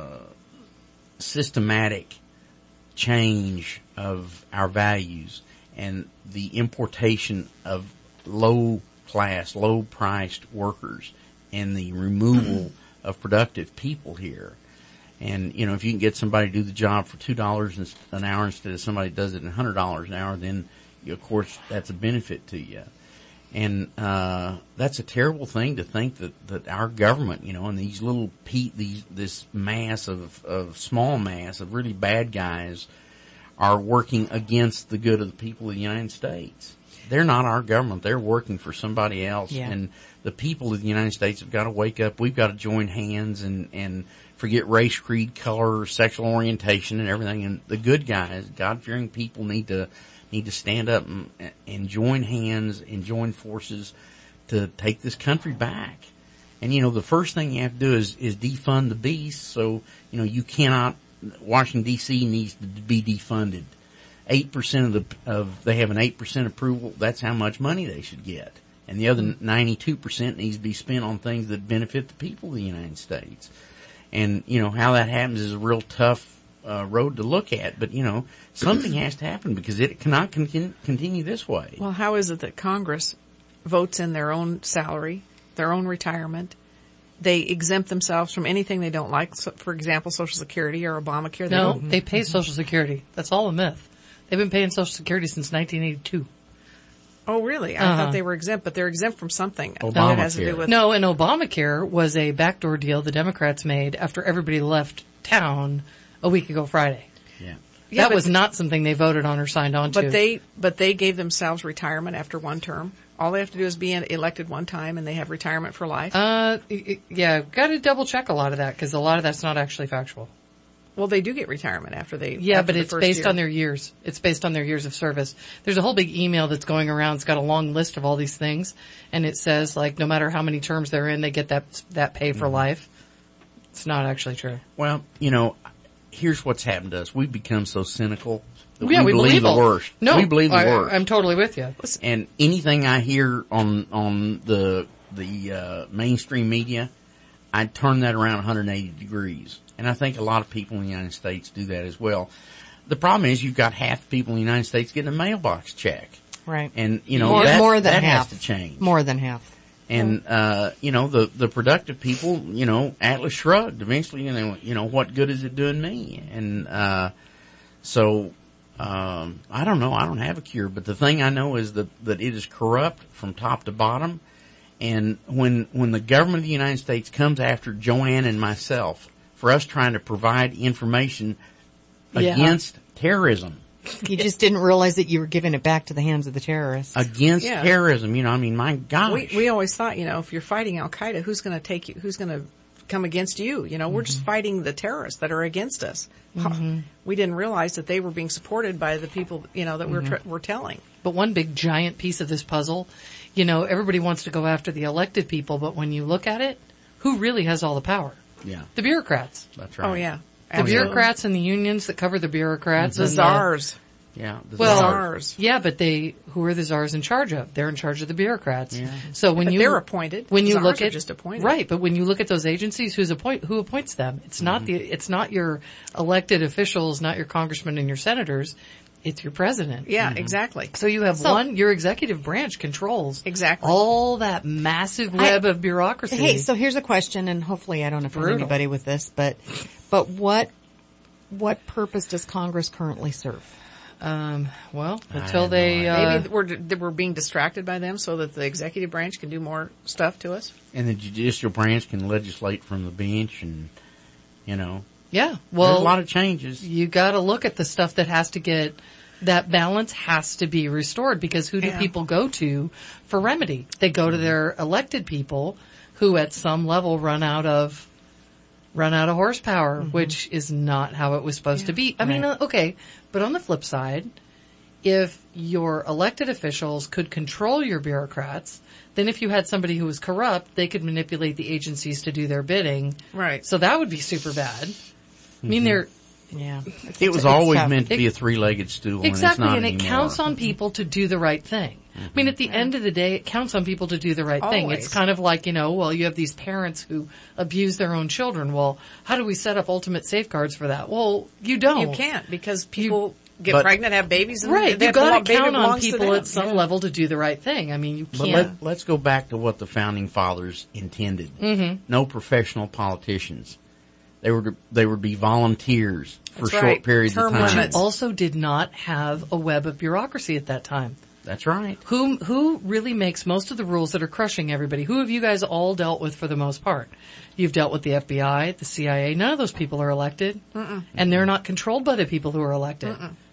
systematic change of our values and the importation of low-class, low-priced workers and the removal of productive people here. And, if you can get somebody to do the job for $2 an hour instead of somebody that does it at $100 an hour, then, of course, that's a benefit to you. And that's a terrible thing to think that our government, and these little this mass of small mass of really bad guys are working against the good of the people of the United States. They're not our government. They're working for somebody else. Yeah. And the people of the United States have got to wake up. We've got to join hands and forget race, creed, color, sexual orientation and everything. And the good guys, God-fearing people need to stand up and join hands and join forces to take this country back. And, the first thing you have to do is defund the beast. So, you cannot, Washington D.C. needs to be defunded. 8% they have an 8% approval. That's how much money they should get. And the other 92% needs to be spent on things that benefit the people of the United States. And, how that happens is a real tough road to look at, but something has to happen because it cannot continue this way. Well, how is it that Congress votes in their own salary, their own retirement? They exempt themselves from anything they don't like. So, for example, Social Security or Obamacare. They pay Social Security. That's all a myth. They've been paying Social Security since 1982. Oh, really? I thought they were exempt, but they're exempt from something. Obamacare. That has to do with No, and Obamacare was a backdoor deal the Democrats made after everybody left town a week ago Friday. Yeah. That was not something they voted on or signed on to. But they gave themselves retirement after one term. All they have to do is be elected one time, and they have retirement for life. Yeah, got to double check a lot of that because a lot of that's not actually factual. Well, they do get retirement after they. Yeah, after but the it's first based year. on their years. It's based on their years of service. There's a whole big email that's going around. It's got a long list of all these things, and it says like no matter how many terms they're in, they get that pay for life. It's not actually true. Well, here's what's happened to us. We've become so cynical that Yeah, we believe the all- worst. No, we believe the worst. I'm totally with you. And anything I hear on the mainstream media, I turn that around 180 degrees. And I think a lot of people in the United States do that as well. The problem is you've got half the people in the United States getting a mailbox check. Right. And, more than that half. has to change. More than half. And, the productive people, Atlas shrugged. Eventually, what good is it doing me? And, I don't know. I don't have a cure, but the thing I know is that it is corrupt from top to bottom. And when the government of the United States comes after Joanne and myself for us trying to provide information against terrorism. You just didn't realize that you were giving it back to the hands of the terrorists. Against terrorism, my gosh. We always thought, if you're fighting Al Qaeda, who's going to take you? Who's going to come against you? We're just fighting the terrorists that are against us. Mm-hmm. We didn't realize that they were being supported by the people, that we're telling. But one big giant piece of this puzzle, everybody wants to go after the elected people, but when you look at it, who really has all the power? Yeah. The bureaucrats. That's right. Oh, yeah. The bureaucrats and the unions that cover the bureaucrats. The czars. Yeah. Czars. Yeah, but who are the czars in charge of? They're in charge of the bureaucrats. Yeah. So they're appointed. When you czars look are at, just appointed. Right, but when you look at those agencies, who appoints them? It's not it's not your elected officials, not your congressmen and your senators. It's your president. Yeah, exactly. So you have your executive branch controls exactly all that massive web of bureaucracy. Hey, so here's a question, and hopefully I don't offend anybody with this, but what purpose does Congress currently serve? Until they maybe we're being distracted by them, so that the executive branch can do more stuff to us, and the judicial branch can legislate from the bench, and Yeah, well, there's a lot of changes. You got to look at the stuff that has to get, that balance has to be restored, because who do people go to for remedy? They go to their elected people who at some level run out of horsepower, which is not how it was supposed to be. I mean, okay, but on the flip side, if your elected officials could control your bureaucrats, then if you had somebody who was corrupt, they could manipulate the agencies to do their bidding. Right. So that would be super bad. I mean, it was always meant to be a three-legged stool. Exactly, and it's not it counts on people to do the right thing. I mean, at the end of the day, it counts on people to do the right thing. It's kind of like, you have these parents who abuse their own children. Well, how do we set up ultimate safeguards for that? Well, you don't. You can't, because people get pregnant, have babies, and right. You got to count on people people at some level to do the right thing. I mean, you can't. But let's go back to what the founding fathers intended. No professional politicians. They would be volunteers for short periods of time. But you also did not have a web of bureaucracy at that time. That's right. Who really makes most of the rules that are crushing everybody? Who have you guys all dealt with for the most part? You've dealt with the FBI, the CIA. None of those people are elected. And they're not controlled by the people who are elected.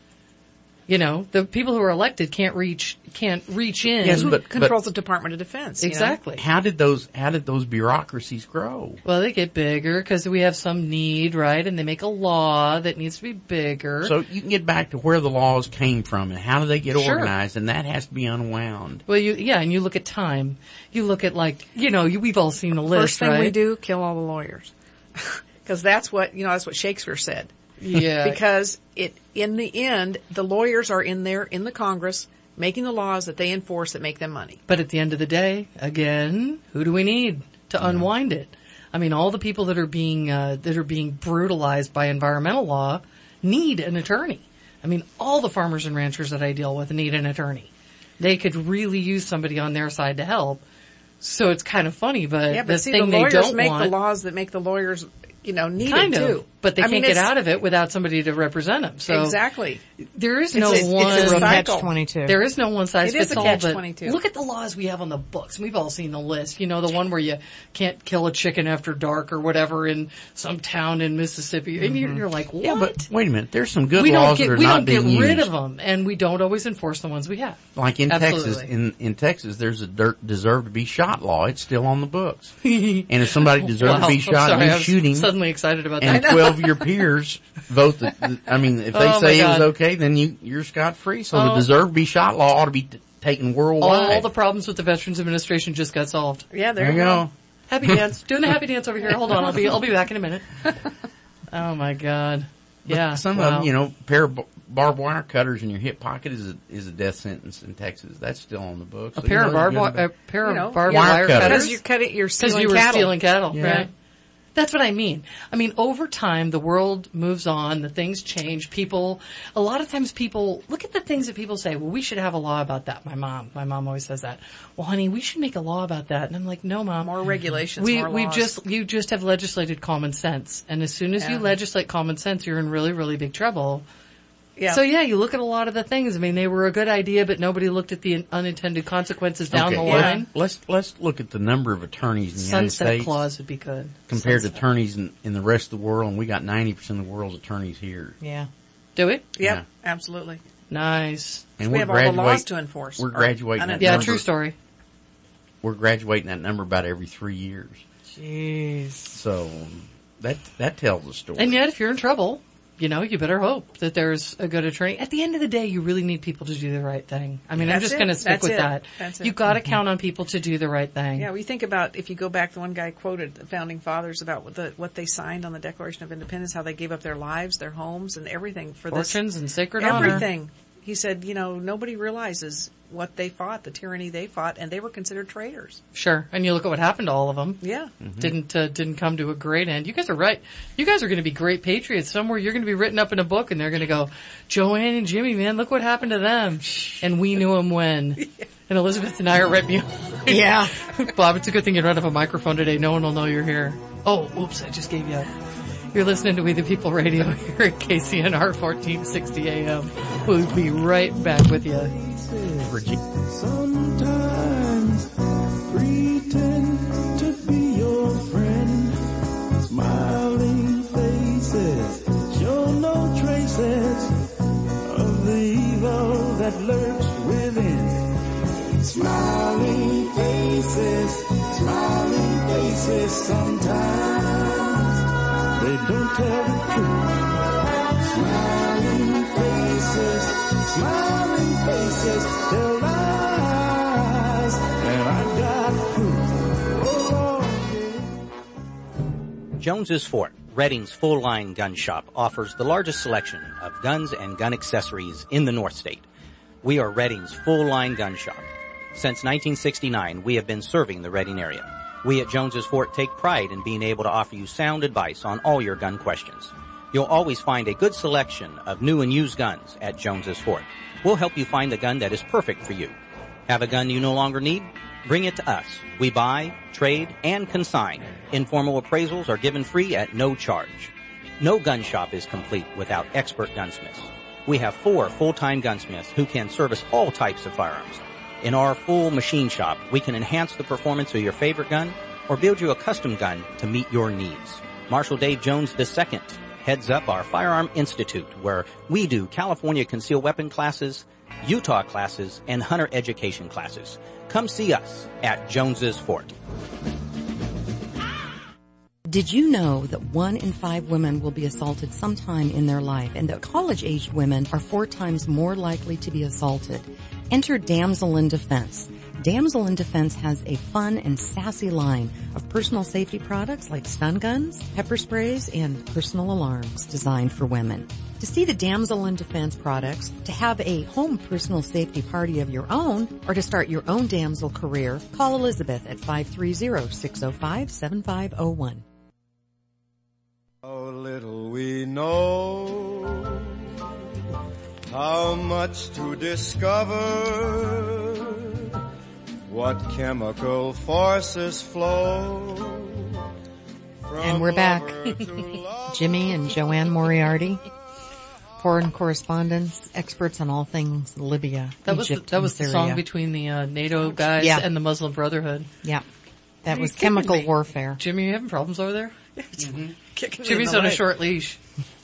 The people who are elected can't reach in. Yes, but controls the Department of Defense. Exactly. How did those bureaucracies grow? Well, they get bigger because we have some need, right? And they make a law that needs to be bigger. So you can get back to where the laws came from and how do they get organized, and that has to be unwound. Well, and you look at time. You look at we've all seen the list, First thing right? we do, kill all the lawyers. Because that's what Shakespeare said. Yeah. Because in the end, the lawyers are in the Congress making the laws that they enforce that make them money. But at the end of the day, again, who do we need to unwind it? I mean, all the people that are being brutalized by environmental law need an attorney. I mean, all the farmers and ranchers that I deal with need an attorney. They could really use somebody on their side to help. So it's kind of funny, but the lawyers make the laws that make the lawyers, need it too. but they can't get out of it without somebody to represent them. So exactly. There is no one catch-22. There is no one size It is fits a all. catch-22. Look at the laws we have on the books. We've all seen the list. You know, the one where you can't kill a chicken after dark or whatever in some town in Mississippi. And you're like, what? Yeah, but wait a minute. There's some good laws that are not being used. We don't get rid of them, and we don't always enforce the ones we have. Like in Texas, in Texas, there's a deserve to be shot law. It's still on the books. And if somebody deserves to be shot, and you shoot him. Suddenly excited about and that. 12 of your peers vote that. If they say it was okay, then you're scot free. So the deserve to be shot law ought to be taken worldwide. All the problems with the Veterans Administration just got solved. Yeah, there you go. Happy dance. Doing a happy dance over here. Hold on. I'll be back in a minute. Oh my God. Yeah. But some of them, pair of barbed wire cutters in your hip pocket is a death sentence in Texas. That's still on the books. A pair of barbed wire cutters. Because you're stealing cattle. Yeah. Right? That's what I mean. I mean, over time, the world moves on, the things change. A lot of times people, look at the things that people say, well, we should have a law about that. My mom always says that. Well, honey, we should make a law about that. And I'm like, no, Mom. More regulations, more laws. You just have legislated common sense. And as soon as you legislate common sense, you're in really, really big trouble. Yeah. So you look at a lot of the things. I mean, they were a good idea, but nobody looked at the unintended consequences down the line. Let's look at the number of attorneys in the United States. Sunset clause would be good. Compared to attorneys in the rest of the world, and we got 90% of the world's attorneys here. Yeah. Do we? Yeah, absolutely. Nice. And we have all the laws to enforce. We're graduating that number. Yeah, true story. We're graduating that number about every 3 years. Jeez. So that tells the story. And yet, if you're in trouble, you better hope that there's a good attorney. At the end of the day, you really need people to do the right thing. I mean, I'm just going to stick with that. You've got to count on people to do the right thing. Yeah, we think about, if you go back, the one guy quoted the Founding Fathers about what they signed on the Declaration of Independence, how they gave up their lives, their homes, and everything for fortunes and sacred honor. Everything. He said, nobody realizes what they fought, the tyranny they fought, and they were considered traitors. Sure. And you look at what happened to all of them. Yeah. Mm-hmm. Didn't come to a great end. You guys are right. You guys are going to be great patriots. Somewhere you're going to be written up in a book and they're going to go, Joanne and Jimmy, man, look what happened to them. And we knew them when. Yeah. And Elizabeth and I are right behind. Yeah. Bob, it's a good thing you don't have a microphone today. No one will know you're here. Oh, oops, I just gave you up. You're listening to We the People Radio here at KCNR 1460 AM. We'll be right back with you. Sometimes pretend to be your friend. Smiling faces show no traces of the evil that lurks within. Smiling faces, sometimes they don't tell the truth. Smiling faces tell lies, and I've got proof. Oh, yeah. Jones's Fort, Redding's full-line gun shop, offers the largest selection of guns and gun accessories in the North State. We are Redding's full-line gun shop. Since 1969, we have been serving the Redding area. We at Jones's Fort take pride in being able to offer you sound advice on all your gun questions. You'll always find a good selection of new and used guns at Jones's Fort. We'll help you find the gun that is perfect for you. Have a gun you no longer need? Bring it to us. We buy, trade, and consign. Informal appraisals are given free at no charge. No gun shop is complete without expert gunsmiths. We have 4 full-time gunsmiths who can service all types of firearms. In our full machine shop, we can enhance the performance of your favorite gun or build you a custom gun to meet your needs. Marshal Dave Jones II heads up our Firearm Institute, where we do California concealed weapon classes, Utah classes, and hunter education classes. Come see us at Jones's Fort. Did you know that 1 in 5 women will be assaulted sometime in their life, and that college-aged women are 4 times more likely to be assaulted? Enter Damsel in Defense. Damsel in Defense has a fun and sassy line of personal safety products like stun guns, pepper sprays, and personal alarms designed for women. To see the Damsel in Defense products, to have a home personal safety party of your own, or to start your own Damsel career, call Elizabeth at 530-605-7501. How little we know, how much to discover, what chemical forces flow. And we're back. Jimmy and Joanne Moriarty, foreign correspondents, experts on all things Libya, Egypt, that was and the Syria. song between the NATO guys and the Muslim Brotherhood. Yeah. That was chemical warfare. Jimmy, you having problems over there? Kicking me Jimmy's in the on a leg. short leash.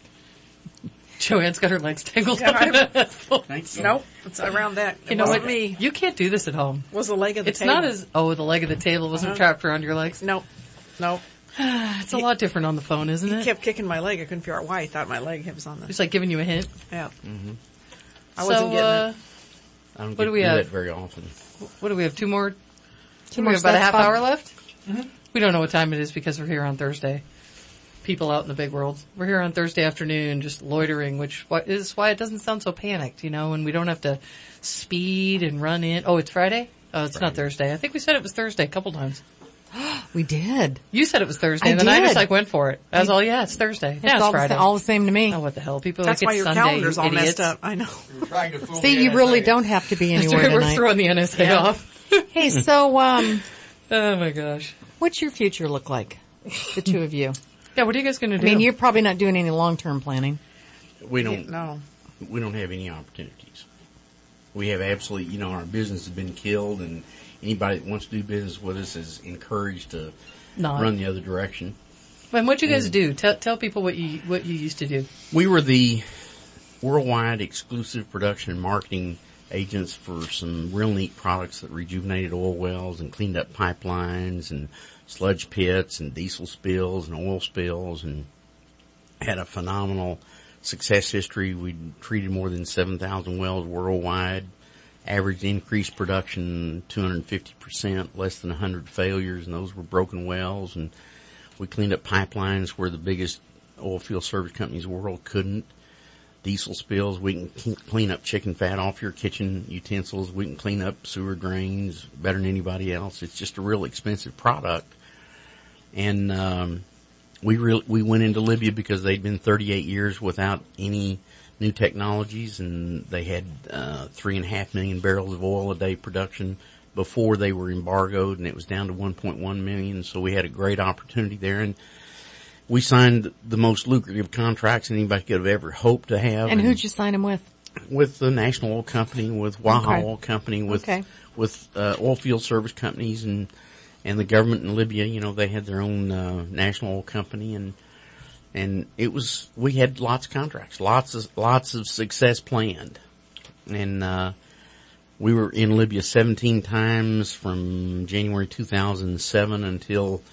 Joanne's got her legs tangled Yeah, up. Nope, it's around that. You know wasn't what? me. You can't do this at home. Was the leg of the It's table. not as, the leg of the table wasn't trapped around your legs. Nope. It's a lot different on the phone, isn't He it? kept kicking my leg. I couldn't figure out why. He thought my leg was on the... He's like giving you a hint. Yeah. Mm-hmm. I wasn't getting it. I don't What get do we to do have? that very often. What do we have? Two more Two more we have about a sets, half Bob? hour left? We don't know what time it is because we're here on Thursday. People out in the big world. We're here on Thursday afternoon just loitering, which is why it doesn't sound so panicked, and we don't have to speed and run in. Oh, it's Friday? Oh, it's not Thursday. I think we said it was Thursday a couple times. We did. You said it was Thursday, I and then I just did. went for it. I was all, it's Thursday. It's Yeah, it's all Friday. all the same to me. Oh, what the hell? People That's like why it's your Sunday, calendar's you all idiots. messed up. I know. See, you really don't have to be anywhere We're tonight. throwing the NSA off. Hey, so, oh my gosh. What's your future look like? The two of you. Yeah, what are you guys going to I do? mean, you're probably not doing any long-term planning. We don't. No. We don't have any opportunities. We have absolutely, our business has been killed, and anybody that wants to do business with us is encouraged to run the other direction. And what you guys do? Tell people what you used to do. We were the worldwide exclusive production and marketing agents for some real neat products that rejuvenated oil wells and cleaned up pipelines and sludge pits and diesel spills and oil spills, and had a phenomenal success history. We treated more than 7,000 wells worldwide, averaged increased production 250%, less than 100 failures, and those were broken wells. And we cleaned up pipelines where the biggest oil field service companies in the world couldn't. Diesel spills, we can clean up chicken fat off your kitchen utensils. We can clean up sewer drains better than anybody else. It's just a real expensive product. And we went into Libya because they'd been 38 years without any new technologies, and they had 3.5 million barrels of oil a day production before they were embargoed, and it was down to 1.1 million. So we had a great opportunity there, and we signed the most lucrative contracts anybody could have ever hoped to have. And who'd you sign them with? With the National Oil Company, with Waha Okay. Oil Company, with Okay. oil field service companies, and the government in Libya. They had their own National Oil Company, and we had lots of contracts, lots of success planned, and we were in Libya 17 times from January 2007 until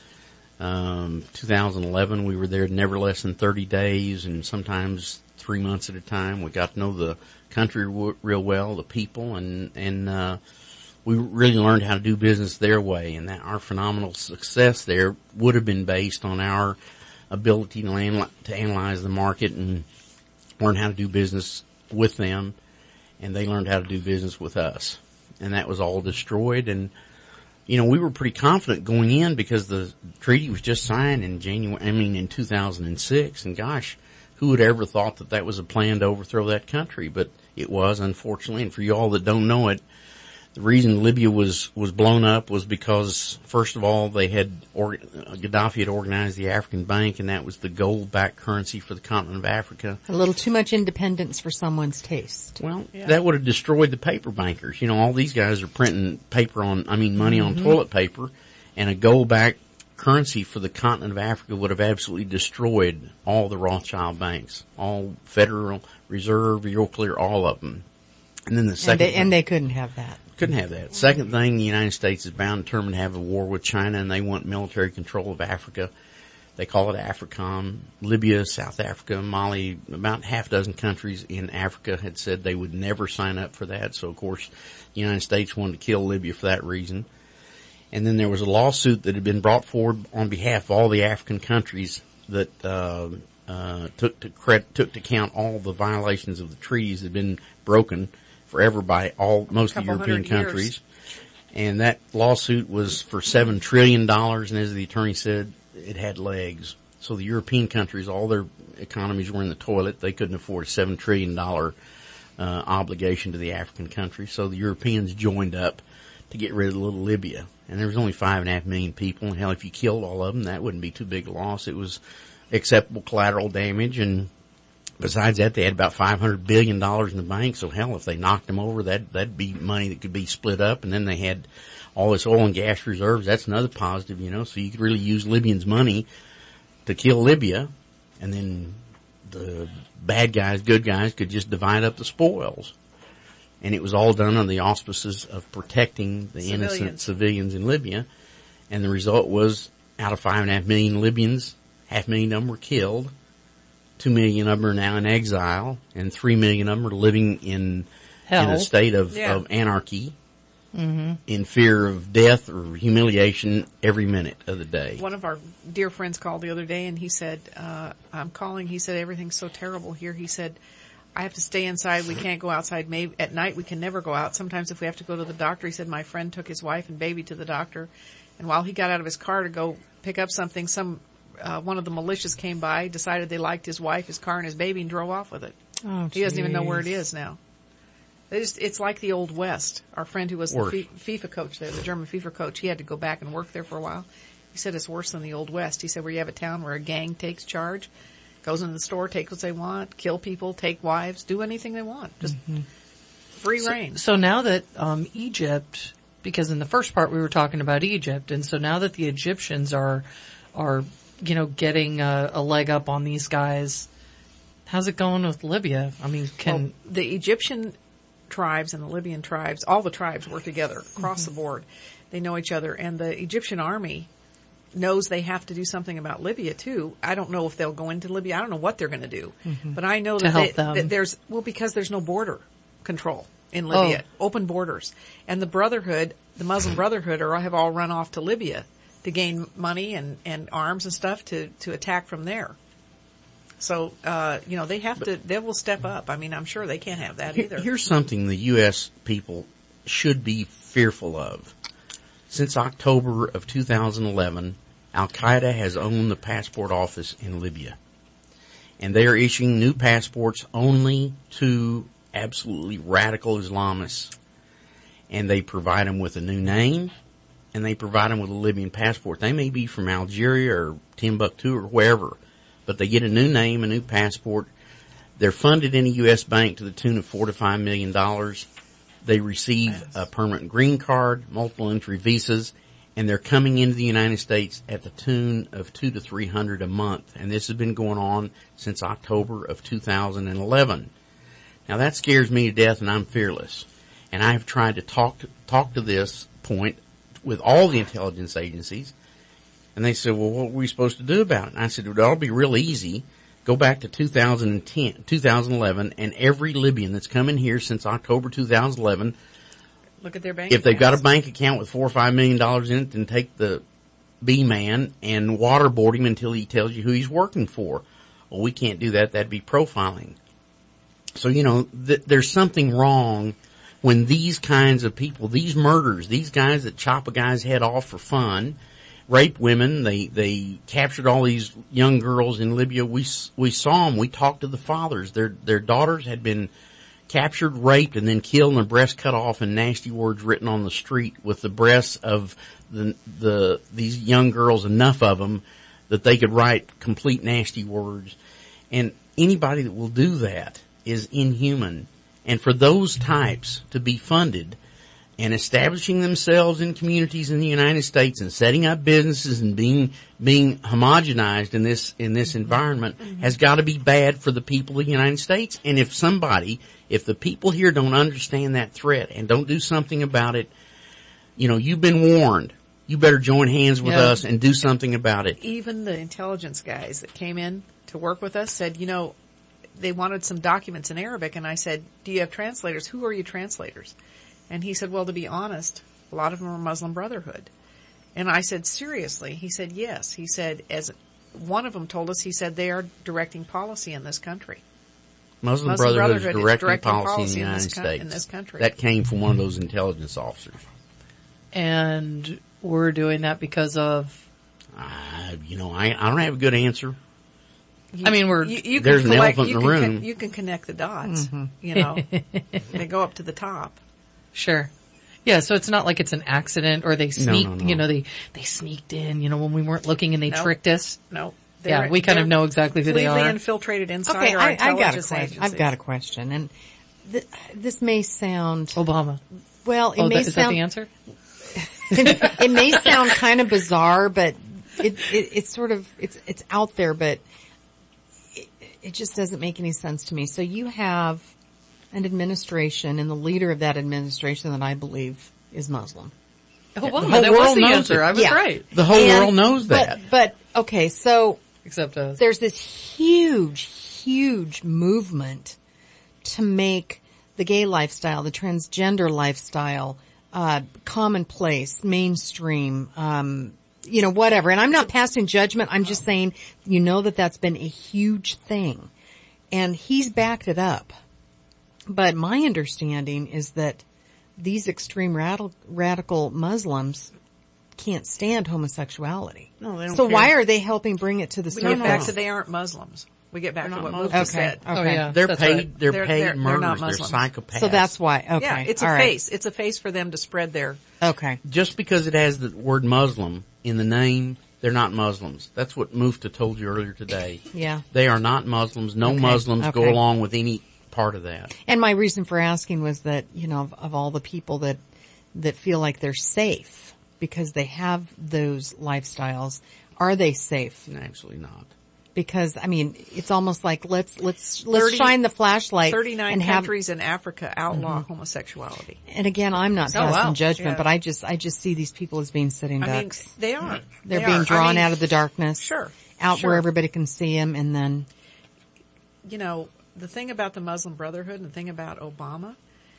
2011. We were there never less than 30 days, and sometimes 3 months at a time. We got to know the country real well, the people, and we really learned how to do business their way, and that our phenomenal success there would have been based on our ability to analyze the market and learn how to do business with them, and they learned how to do business with us. And that was all destroyed, and we were pretty confident going in because the treaty was just signed in in 2006, and gosh, who would ever thought that was a plan to overthrow that country? But it was, unfortunately, and for you all that don't know it, the reason Libya was blown up was because, first of all, Gaddafi had organized the African Bank, and that was the gold-backed currency for the continent of Africa. A little too much independence for someone's taste. Well, that would have destroyed the paper bankers. All these guys are printing money on toilet paper, and a gold-backed currency for the continent of Africa would have absolutely destroyed all the Rothschild banks, all Federal Reserve, Euroclear, all of them. And then the second, and they couldn't have that. Couldn't have that. Second thing, the United States is bound and determined to have a war with China, and they want military control of Africa. They call it AFRICOM. Libya, South Africa, Mali, about half a dozen countries in Africa had said they would never sign up for that. So, of course, the United States wanted to kill Libya for that reason. And then there was a lawsuit that had been brought forward on behalf of all the African countries that took to count all the violations of the treaties that had been broken forever by most of the European countries. And that lawsuit was for $7 trillion, and as the attorney said, it had legs. So the European countries, all their economies were in the toilet. They couldn't afford a $7 trillion obligation to the African countries. So the Europeans joined up to get rid of little Libya. And there was only 5.5 million people, and hell, if you killed all of them, that wouldn't be too big a loss. It was acceptable collateral damage. And besides that, they had about $500 billion in the bank. So hell, if they knocked them over, that'd be money that could be split up. And then they had all this oil and gas reserves. That's another positive, so you could really use Libyans' money to kill Libya. And then the bad guys, good guys could just divide up the spoils. And it was all done under the auspices of protecting the innocent civilians in Libya. And the result was, out of 5.5 million Libyans, 500,000 of them were killed. 2 million of them are now in exile, and 3 million of them are living in a state of anarchy, in fear of death or humiliation every minute of the day. One of our dear friends called the other day, and he said, I'm calling. He said, everything's so terrible here. He said, I have to stay inside. We can't go outside. Maybe at night we can never go out. Sometimes if we have to go to the doctor, he said, my friend took his wife and baby to the doctor. And while he got out of his car to go pick up something, one of the militias came by, decided they liked his wife, his car, and his baby, and drove off with it. Oh, he doesn't even know where it is now. It's like the Old West. Our friend who was the FIFA coach there, the German FIFA coach, he had to go back and work there for a while. He said it's worse than the Old West. He said where you have a town where a gang takes charge, goes into the store, take what they want, kill people, take wives, do anything they want. Just free reign. So now that Egypt, because in the first part we were talking about Egypt, and so now that the Egyptians are getting a leg up on these guys, how's it going with Libya? I mean, the Egyptian tribes and the Libyan tribes, all the tribes work together across the board. They know each other, and the Egyptian army knows they have to do something about Libya too. I don't know if they'll go into Libya. I don't know what they're going to do, but I know that because there's no border control in Libya, open borders, and the Muslim Brotherhood have all run off to Libya to gain money and arms and stuff to attack from there. So, they will step up. I mean, I'm sure they can't have that either. Here's something the U.S. people should be fearful of. Since October of 2011, Al-Qaeda has owned the passport office in Libya. And they are issuing new passports only to absolutely radical Islamists. And they provide them with a new name, and they provide them with a Libyan passport. They may be from Algeria or Timbuktu or wherever, but they get a new name, a new passport. They're funded in a U.S. bank to the tune of $4 to $5 million. They receive a permanent green card, multiple entry visas, and they're coming into the United States at the tune of $200 to $300 a month. And this has been going on since October of 2011. Now that scares me to death, and I'm fearless. And I've tried to talk to this point with all the intelligence agencies. And they said, well, what were we supposed to do about it? And I said, well, that'll be real easy. Go back to 2011, and every Libyan that's come in here since October 2011, look at their bank if they've got a bank account with $4 or $5 million in it, then take the B-man and waterboard him until he tells you who he's working for. Well, we can't do that. That'd be profiling. So, there's something wrong when these kinds of people, these murderers, these guys that chop a guy's head off for fun, rape women, they captured all these young girls in Libya. We saw them. We talked to the fathers. Their daughters had been captured, raped, and then killed, and their breasts cut off, and nasty words written on the street with the breasts of these young girls, enough of them that they could write complete nasty words. And anybody that will do that is inhuman. And for those types to be funded and establishing themselves in communities in the United States and setting up businesses and being homogenized in this environment has got to be bad for the people of the United States. And if the people here don't understand that threat and don't do something about it, you've been warned. You better join hands with us and do something about it. Even the intelligence guys that came in to work with us said, they wanted some documents in Arabic, and I said, do you have translators? Who are you translators? And he said, well, to be honest, a lot of them are Muslim Brotherhood. And I said, seriously? He said, yes. He said, as one of them told us, he said, they are directing policy in this country. Muslim Brotherhood is directing policy in the United States. In this country. That came from one of those intelligence officers. And we're doing that because of? I don't have a good answer. There's an elephant in the room. You can connect the dots. They go up to the top. Sure. Yeah, so it's not like it's an accident or they sneaked, no. They sneaked in, when we weren't looking and they tricked us. No. Yeah, we kind of know exactly who they are. Completely infiltrated inside Okay, our intelligence agencies. I've got a question, and this may sound Obama. Well, it may is sound. that the answer? It may sound kind of bizarre, but it's sort of it's out there, but it just doesn't make any sense to me. So you have an administration, and the leader of that administration that I believe is Muslim. Oh, wow, the whole that was world the knows answer. it. I was right. The whole world knows that. But okay, so except us. There's this huge movement to make the gay lifestyle, the transgender lifestyle, commonplace, mainstream, whatever. And I'm not passing judgment. I'm just saying, that's been a huge thing. And he's backed it up. But my understanding is that these extreme radical Muslims can't stand homosexuality. No, they don't So care. why are they helping bring it to the We surface? get back to they aren't Muslims. We get back to what Moses said. Okay. Oh, yeah. They're That's paid. right. They're They're paid murderers. not They're Muslims. psychopaths. So that's why. Okay. Yeah, it's All a right. face. It's a face for them to spread their. Okay. Just because it has the word Muslim in the name, they're not Muslims. That's what Mufta told you earlier today. Yeah. They are not Muslims. No Okay. Muslims go Okay. along with any part of that. And my reason for asking was that, of all the people that feel like they're safe because they have those lifestyles, are they safe? Absolutely not. Because, it's almost like let's shine the flashlight. 39 and have, countries in Africa outlaw homosexuality. and again, I'm not Oh, passing wow. judgment, Yeah. but I just see these people as being sitting ducks. They are. They're They being are. drawn out of the darkness. Sure. Out Sure. where everybody can see them, and then. The thing about the Muslim Brotherhood and the thing about Obama,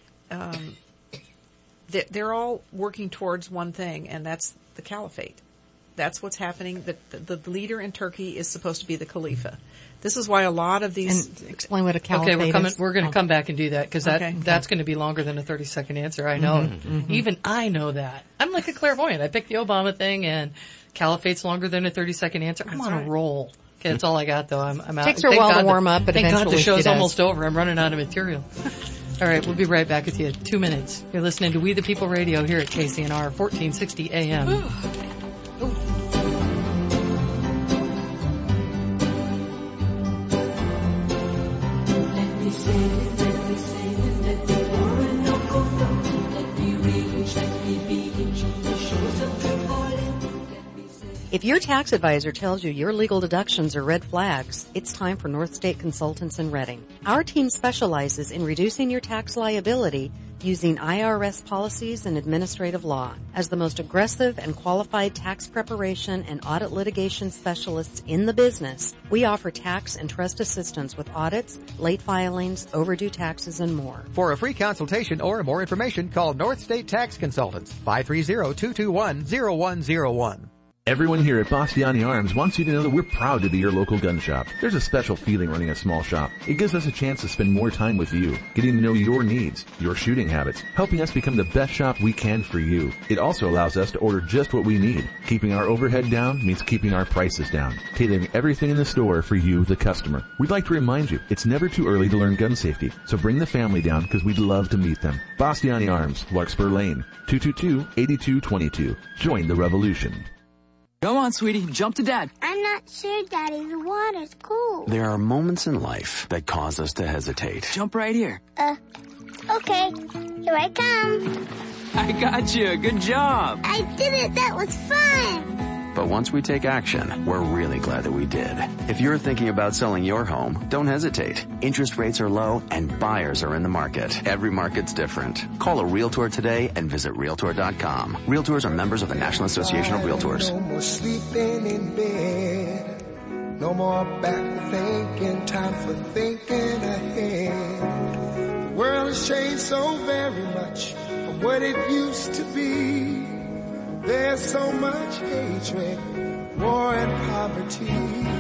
they're all working towards one thing, and that's the caliphate. That's what's happening. The leader in Turkey is supposed to be the Khalifa. This is why a lot of these. And explain what a caliphate is. We're going to come back and do that because Okay. that's going to be longer than a 30-second answer. I know. Mm-hmm. Even I know that. I'm like a clairvoyant. I picked the Obama thing, and caliphate's longer than a 30-second answer. I'm on a roll. Okay, that's all I got though. I'm out. Takes her a while to warm up, but thank God eventually the she show's does. almost over. I'm running out of material. All right, we'll be right back with you. 2 minutes. You're listening to We the People Radio here at KCNR 1460 AM. If your tax advisor tells you your legal deductions are red flags, it's time for North State Consultants in Reading. Our team specializes in reducing your tax liability using IRS policies and administrative law. As the most aggressive and qualified tax preparation and audit litigation specialists in the business, we offer tax and trust assistance with audits, late filings, overdue taxes, and more. For a free consultation or more information, call North State Tax Consultants, 530-221-0101. Everyone here at Bastiani Arms wants you to know that we're proud to be your local gun shop. There's a special feeling running a small shop. It gives us a chance to spend more time with you, getting to know your needs, your shooting habits, helping us become the best shop we can for you. It also allows us to order just what we need. Keeping our overhead down means keeping our prices down, tailoring everything in the store for you, the customer. We'd like to remind you, it's never too early to learn gun safety, so bring the family down because we'd love to meet them. Bastiani Arms, Larkspur Lane, 222-8222. Join the revolution. Go on, sweetie. Jump to Dad. I'm not sure, Daddy. The water's cool. There are moments in life that cause us to hesitate. Jump right here. Okay. Here I come. I got you. Good job. I did it. That was fun. But once we take action, we're really glad that we did. If you're thinking about selling your home, don't hesitate. Interest rates are low and buyers are in the market. Every market's different. Call a Realtor today and visit Realtor.com. Realtors are members of the National Association of Realtors. No more sleeping in bed. No more back thinking. Time for thinking ahead. The world has changed so very much from what it used to be. There's so much hatred, war and poverty.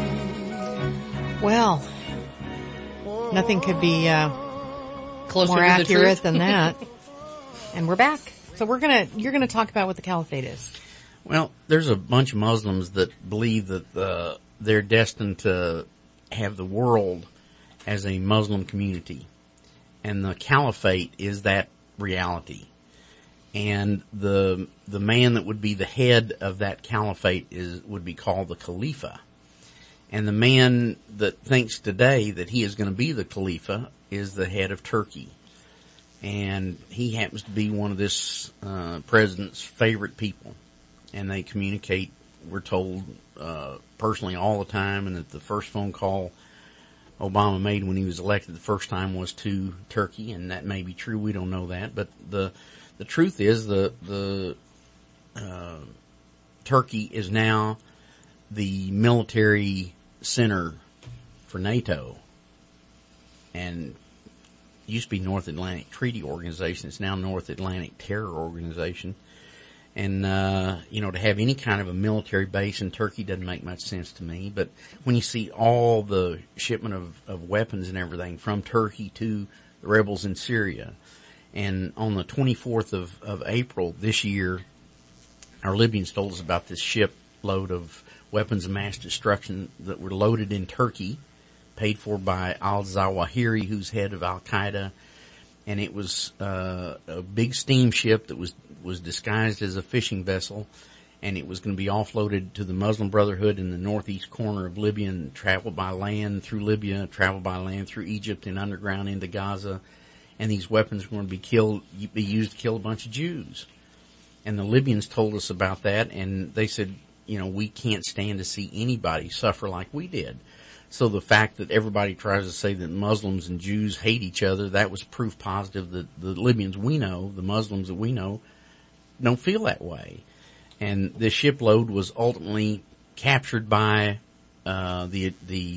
Well, nothing could be Closer more to the accurate truth. than that. And we're back. So you're gonna talk about what the caliphate is. Well, there's a bunch of Muslims that believe that they're destined to have the world as a Muslim community, and the caliphate is that reality. And the man that would be the head of that caliphate would be called the Khalifa. And the man that thinks today that he is going to be the Khalifa is the head of Turkey. And he happens to be one of this president's favorite people. And they communicate, we're told, personally all the time, and that the first phone call Obama made when he was elected the first time was to Turkey, and that may be true. We don't know that. But the truth is the Turkey is now the military center for NATO, and it used to be North Atlantic Treaty Organization. It's now North Atlantic Terror Organization. And, to have any kind of a military base in Turkey doesn't make much sense to me. But when you see all the shipment of weapons and everything from Turkey to the rebels in Syria, and on the 24th of April this year, our Libyans told us about this shipload of weapons of mass destruction that were loaded in Turkey, paid for by al-Zawahiri, who's head of Al-Qaeda. And it was a big steamship that was disguised as a fishing vessel, and it was going to be offloaded to the Muslim Brotherhood in the northeast corner of Libya and travel by land through Libya, travel by land through Egypt and underground into Gaza. And these weapons were going to be used to kill a bunch of Jews. And the Libyans told us about that, and they said, we can't stand to see anybody suffer like we did. So the fact that everybody tries to say that Muslims and Jews hate each other, that was proof positive that the Libyans we know, the Muslims that we know, don't feel that way. And this shipload was ultimately captured by the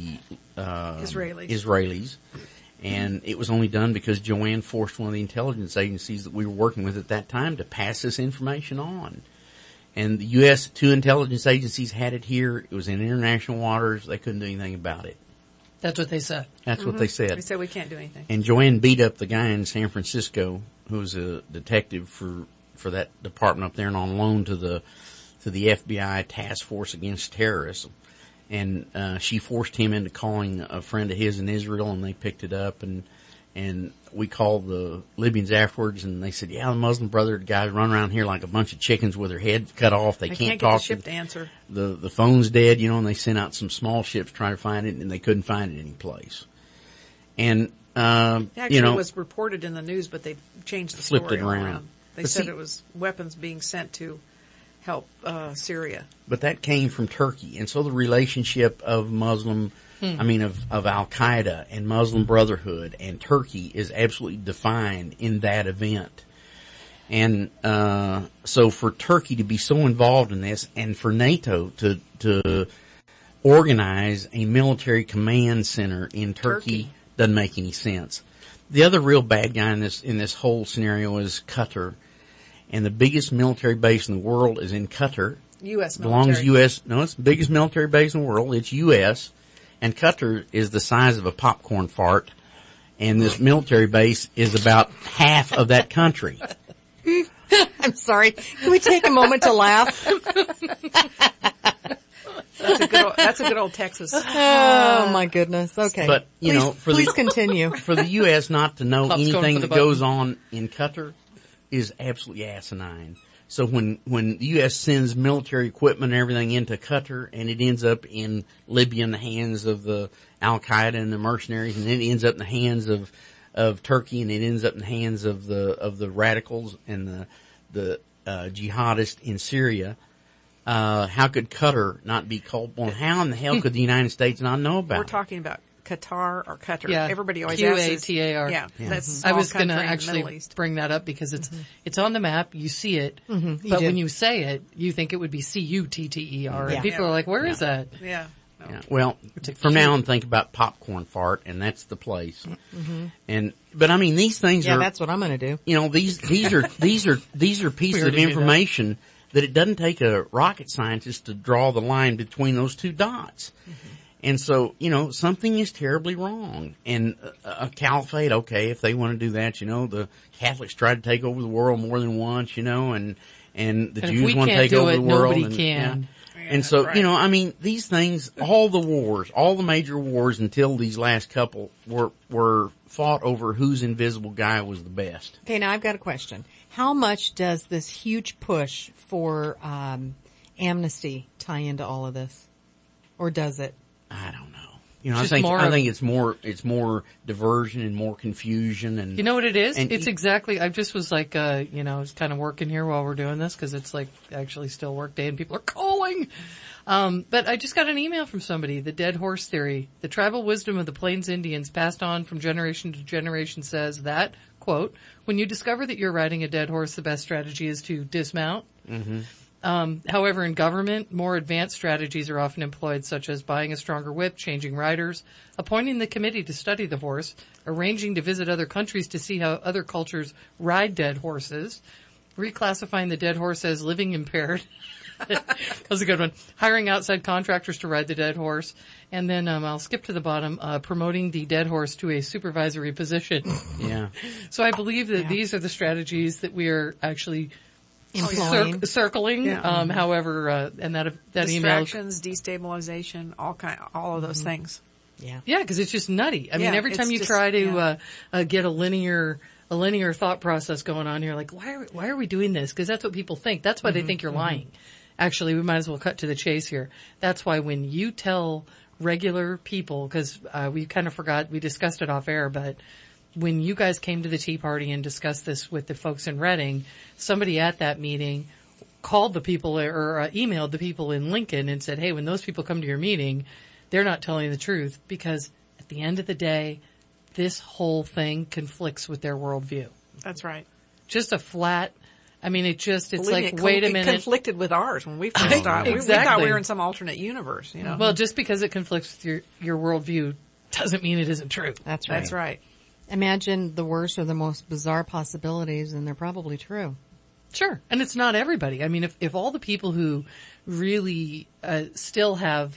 Israelis. And it was only done because Joanne forced one of the intelligence agencies that we were working with at that time to pass this information on. And the U.S., 2 intelligence agencies had it here. It was in international waters. They couldn't do anything about it. That's what they said. That's what they said. They said we can't do anything. And Joanne beat up the guy in San Francisco who was a detective for that department up there and on loan to the FBI Task Force Against Terrorism. And she forced him into calling a friend of his in Israel, and they picked it up, and we called the Libyans afterwards, and they said, yeah, the Muslim Brotherhood guys run around here like a bunch of chickens with their heads cut off. They can't talk. Get the ship to answer. The phone's dead, and they sent out some small ships trying to find it, and they couldn't find it any place. And, actually, it was reported in the news, but they changed the flipped story it around. They said it was weapons being sent to help Syria. But that came from Turkey. And so the relationship of of Al-Qaeda and Muslim Brotherhood and Turkey is absolutely defined in that event. And so for Turkey to be so involved in this, and for NATO to organize a military command center in Turkey doesn't make any sense. The other real bad guy in this whole scenario is Qatar. And the biggest military base in the world is in Qatar. U.S. Belongs U.S. No, it's the biggest military base in the world. It's U.S. And Qatar is the size of a popcorn fart. And this military base is about half of that country. I'm sorry. Can we take a moment to laugh? That's a good old Texas. Oh my goodness. Okay. But, please continue. For the U.S. not to know anything that goes on in Qatar is absolutely asinine. So when the U.S. sends military equipment and everything into Qatar, and it ends up in Libya in the hands of the Al-Qaeda and the mercenaries, and then it ends up in the hands of Turkey, and it ends up in the hands of the radicals and the jihadists in Syria, how could Qatar not be called on? How in the hell could the United States not know about it? We're talking about Qatar or Qatar. Yeah. Everybody always asks. Qatar. Yeah. That's I was going to actually bring that up because it's on the map. You see it, but when you say it, you think it would be Cutter. And people are like, "Where is that?" Yeah. No. Yeah. Well, from now on, think about popcorn fart, and that's the place. But I mean, these things are. Yeah, that's what I'm going to do. These are pieces of information that it doesn't take a rocket scientist to draw the line between those two dots. And so, something is terribly wrong. And a caliphate, okay, if they want to do that, the Catholics tried to take over the world more than once, and the Jews want to take over the world. Nobody can. And so, right. These things, all the major wars until these last couple were fought over whose invisible guy was the best. Okay, now I've got a question. How much does this huge push for amnesty tie into all of this? Or does it? I don't know. You know, Just I think it's more diversion and more confusion and. You know what it is? And It's exactly, I just was like, I was kind of working here while we're doing this because it's like actually still work day and people are calling. But I just got an email from somebody, the dead horse theory. The tribal wisdom of the Plains Indians passed on from generation to generation says that, quote, when you discover that you're riding a dead horse, the best strategy is to dismount. Mm-hmm. However, in government, more advanced strategies are often employed, such as buying a stronger whip, changing riders, appointing the committee to study the horse, arranging to visit other countries to see how other cultures ride dead horses, reclassifying the dead horse as living impaired. That was a good one. Hiring outside contractors to ride the dead horse. And then I'll skip to the bottom, promoting the dead horse to a supervisory position. Yeah. So I believe that these are the strategies that we are actually circling. Yeah. However, and that distractions, destabilization, all of those things. Yeah. Yeah, because it's just nutty. I mean, every time you try to get a linear thought process going on, you're like, why are we doing this? Because that's what people think. That's why they think you're lying. Actually, we might as well cut to the chase here. That's why when you tell regular people, because we kind of forgot, we discussed it off air, but when you guys came to the Tea Party and discussed this with the folks in Reading, somebody at that meeting called the people or emailed the people in Lincoln and said, hey, when those people come to your meeting, they're not telling the truth because at the end of the day, this whole thing conflicts with their worldview. That's right. Just a flat, I mean, it's Believe like, me, wait a minute. It conflicted with ours when we first started. Exactly. We thought we were in some alternate universe, you know. Well, just because it conflicts with your worldview doesn't mean it isn't true. That's right. That's right. Imagine the worst or the most bizarre possibilities, and they're probably true. Sure. And it's not everybody. I mean, if all the people who really still have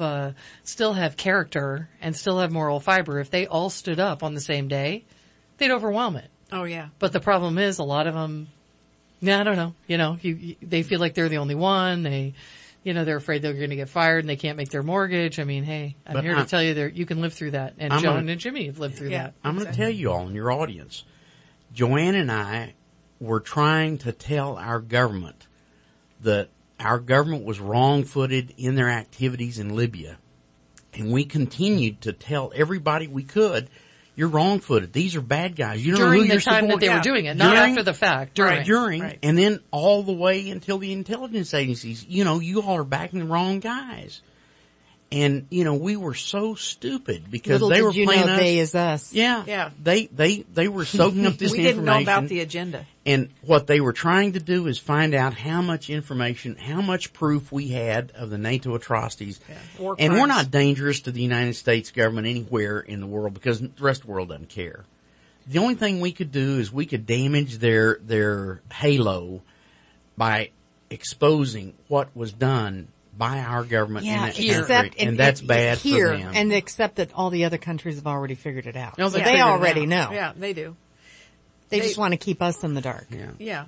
character and still have moral fiber, if they all stood up on the same day, they'd overwhelm it. Oh, yeah. But the problem is a lot of them, I don't know, they feel like they're the only one. They're afraid they're going to get fired and they can't make their mortgage. I mean, hey, I'm here to tell you you can live through that. And Joan and Jimmy have lived through that. I'm going to tell you all in your audience, Joanne and I were trying to tell our government that our government was wrong-footed in their activities in Libya. And we continued to tell everybody we could, you're wrong-footed. These are bad guys. You don't know who during you're the time that they were doing it, not after the fact. During, right. And then all the way until the intelligence agencies, you all are backing the wrong guys. And, we were so stupid because Little they were did you playing know us. they is us. Yeah. Yeah. They were soaking up this we information. didn't know about the agenda. And what they were trying to do is find out how much information, how much proof we had of the NATO atrocities. Yeah. And we're not dangerous to the United States government anywhere in the world because the rest of the world doesn't care. The only thing we could do is we could damage their halo by exposing what was done by our government in that country, and that's bad for them. And accept that all the other countries have already figured it out. No, so they already know. Yeah, they do. They just want to keep us in the dark. Yeah.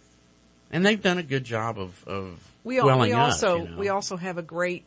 And they've done a good job of we also have a great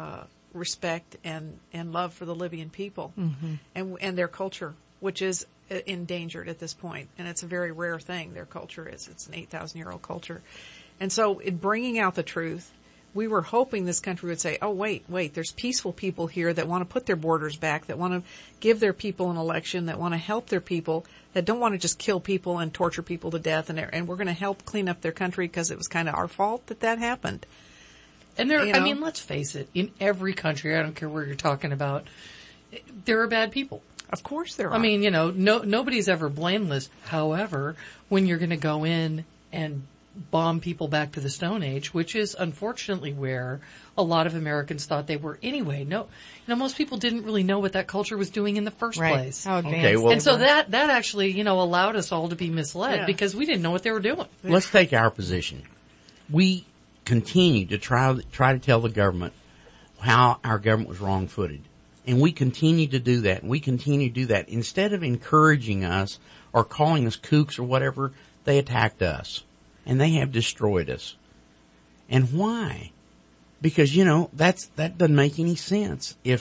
respect and love for the Libyan people and their culture, which is endangered at this point. And it's a very rare thing. Their culture is. It's an 8,000-year-old culture. And so in bringing out the truth, we were hoping this country would say, oh, wait, there's peaceful people here that want to put their borders back, that want to give their people an election, that want to help their people, that don't want to just kill people and torture people to death, and we're going to help clean up their country because it was kind of our fault that happened. And I mean, let's face it, in every country, I don't care where you're talking about, there are bad people. Of course there are. I mean, nobody's ever blameless. However, when you're going to go in and bomb people back to the Stone Age, which is unfortunately where a lot of Americans thought they were anyway. Most people didn't really know what that culture was doing in the first place. How advanced. And so that actually, allowed us all to be misled because we didn't know what they were doing. Let's take our position. We continue to try to tell the government how our government was wrong-footed. And we continue to do that. And we continue to do that. Instead of encouraging us or calling us kooks or whatever, they attacked us. And they have destroyed us. And why? Because, that doesn't make any sense. It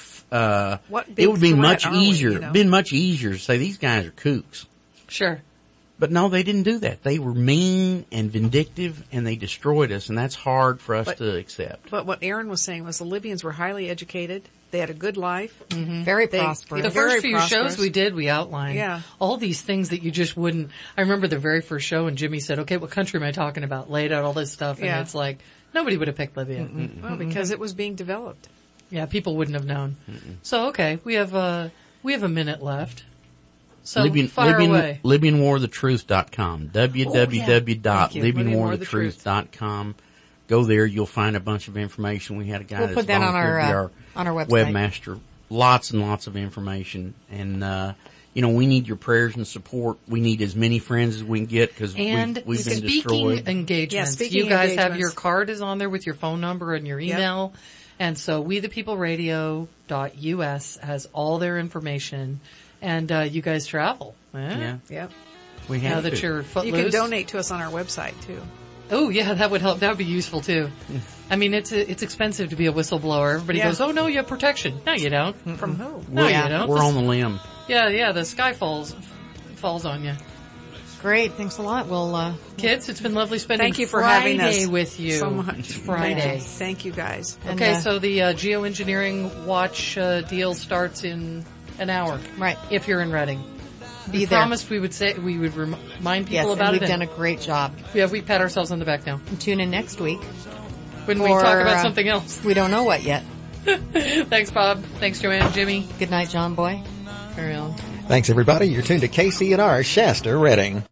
would be much easier, been much easier to say these guys are kooks. Sure. But no, they didn't do that. They were mean and vindictive and they destroyed us, and that's hard for us to accept. But what Aaron was saying was the Libyans were highly educated. They had a good life. Very prosperous. The first few shows we did, we outlined all these things that you just wouldn't. I remember the very first show, and Jimmy said, "Okay, what country am I talking about?" Laid out all this stuff, and it's like nobody would have picked Libya. Well, because it was being developed. Yeah, people wouldn't have known. So okay, we have a minute left. So fire away. LibyanWarTheTruth.com. www.LibyanWarTheTruth.com. Go there, you'll find a bunch of information. We had a guy we'll that's put that on our website. Webmaster. Lots and lots of information. And, we need your prayers and support. We need as many friends as we can get because we've been destroyed. Speaking engagements. You guys have your card is on there with your phone number and your email. Yep. And so WeThePeopleRadio.us has all their information. And you guys travel. Yeah. Yep. We have now that you're footloose. You can donate to us on our website too. Oh yeah, that would help. That would be useful too. I mean, it's expensive to be a whistleblower. Everybody goes, "Oh no, you have protection." No, you don't. From who? No, you don't. We're on the limb. Yeah. The sky falls on you. Great, thanks a lot. Well, kids, it's been lovely spending Thank you for having us with you so much. It's Friday. Thank you guys. Okay, so the geoengineering watch deal starts in an hour. Right. If you're in Reading. We promised we would remind people about it. We've done a great job. Yeah, we pat ourselves on the back now. And tune in next week. When we talk about something else. We don't know what yet. Thanks, Bob. Thanks, Joanne. Jimmy. Good night, John Boy. Carry on. Thanks, everybody. You're tuned to KCNR Shasta, Reading.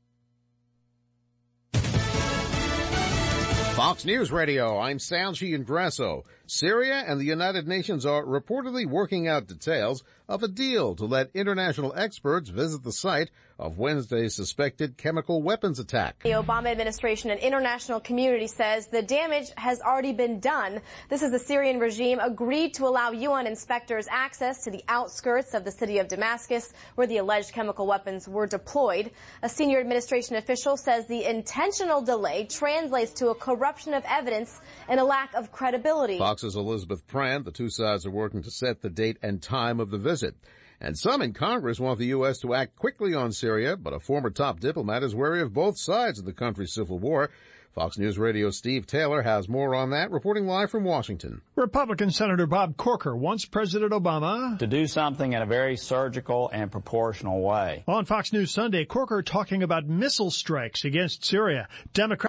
Fox News Radio, I'm Salji Ingrasso. Syria and the United Nations are reportedly working out details of a deal to let international experts visit the site of Wednesday's suspected chemical weapons attack. The Obama administration and international community says the damage has already been done. This is the Syrian regime agreed to allow UN inspectors access to the outskirts of the city of Damascus where the alleged chemical weapons were deployed. A senior administration official says the intentional delay translates to a corruption of evidence and a lack of credibility. Fox's Elizabeth Pran, the two sides are working to set the date and time of the visit. And some in Congress want the U.S. to act quickly on Syria, but a former top diplomat is wary of both sides of the country's civil war. Fox News Radio's Steve Taylor has more on that, reporting live from Washington. Republican Senator Bob Corker wants President Obama to do something in a very surgical and proportional way. On Fox News Sunday, Corker talking about missile strikes against Syria. Democrats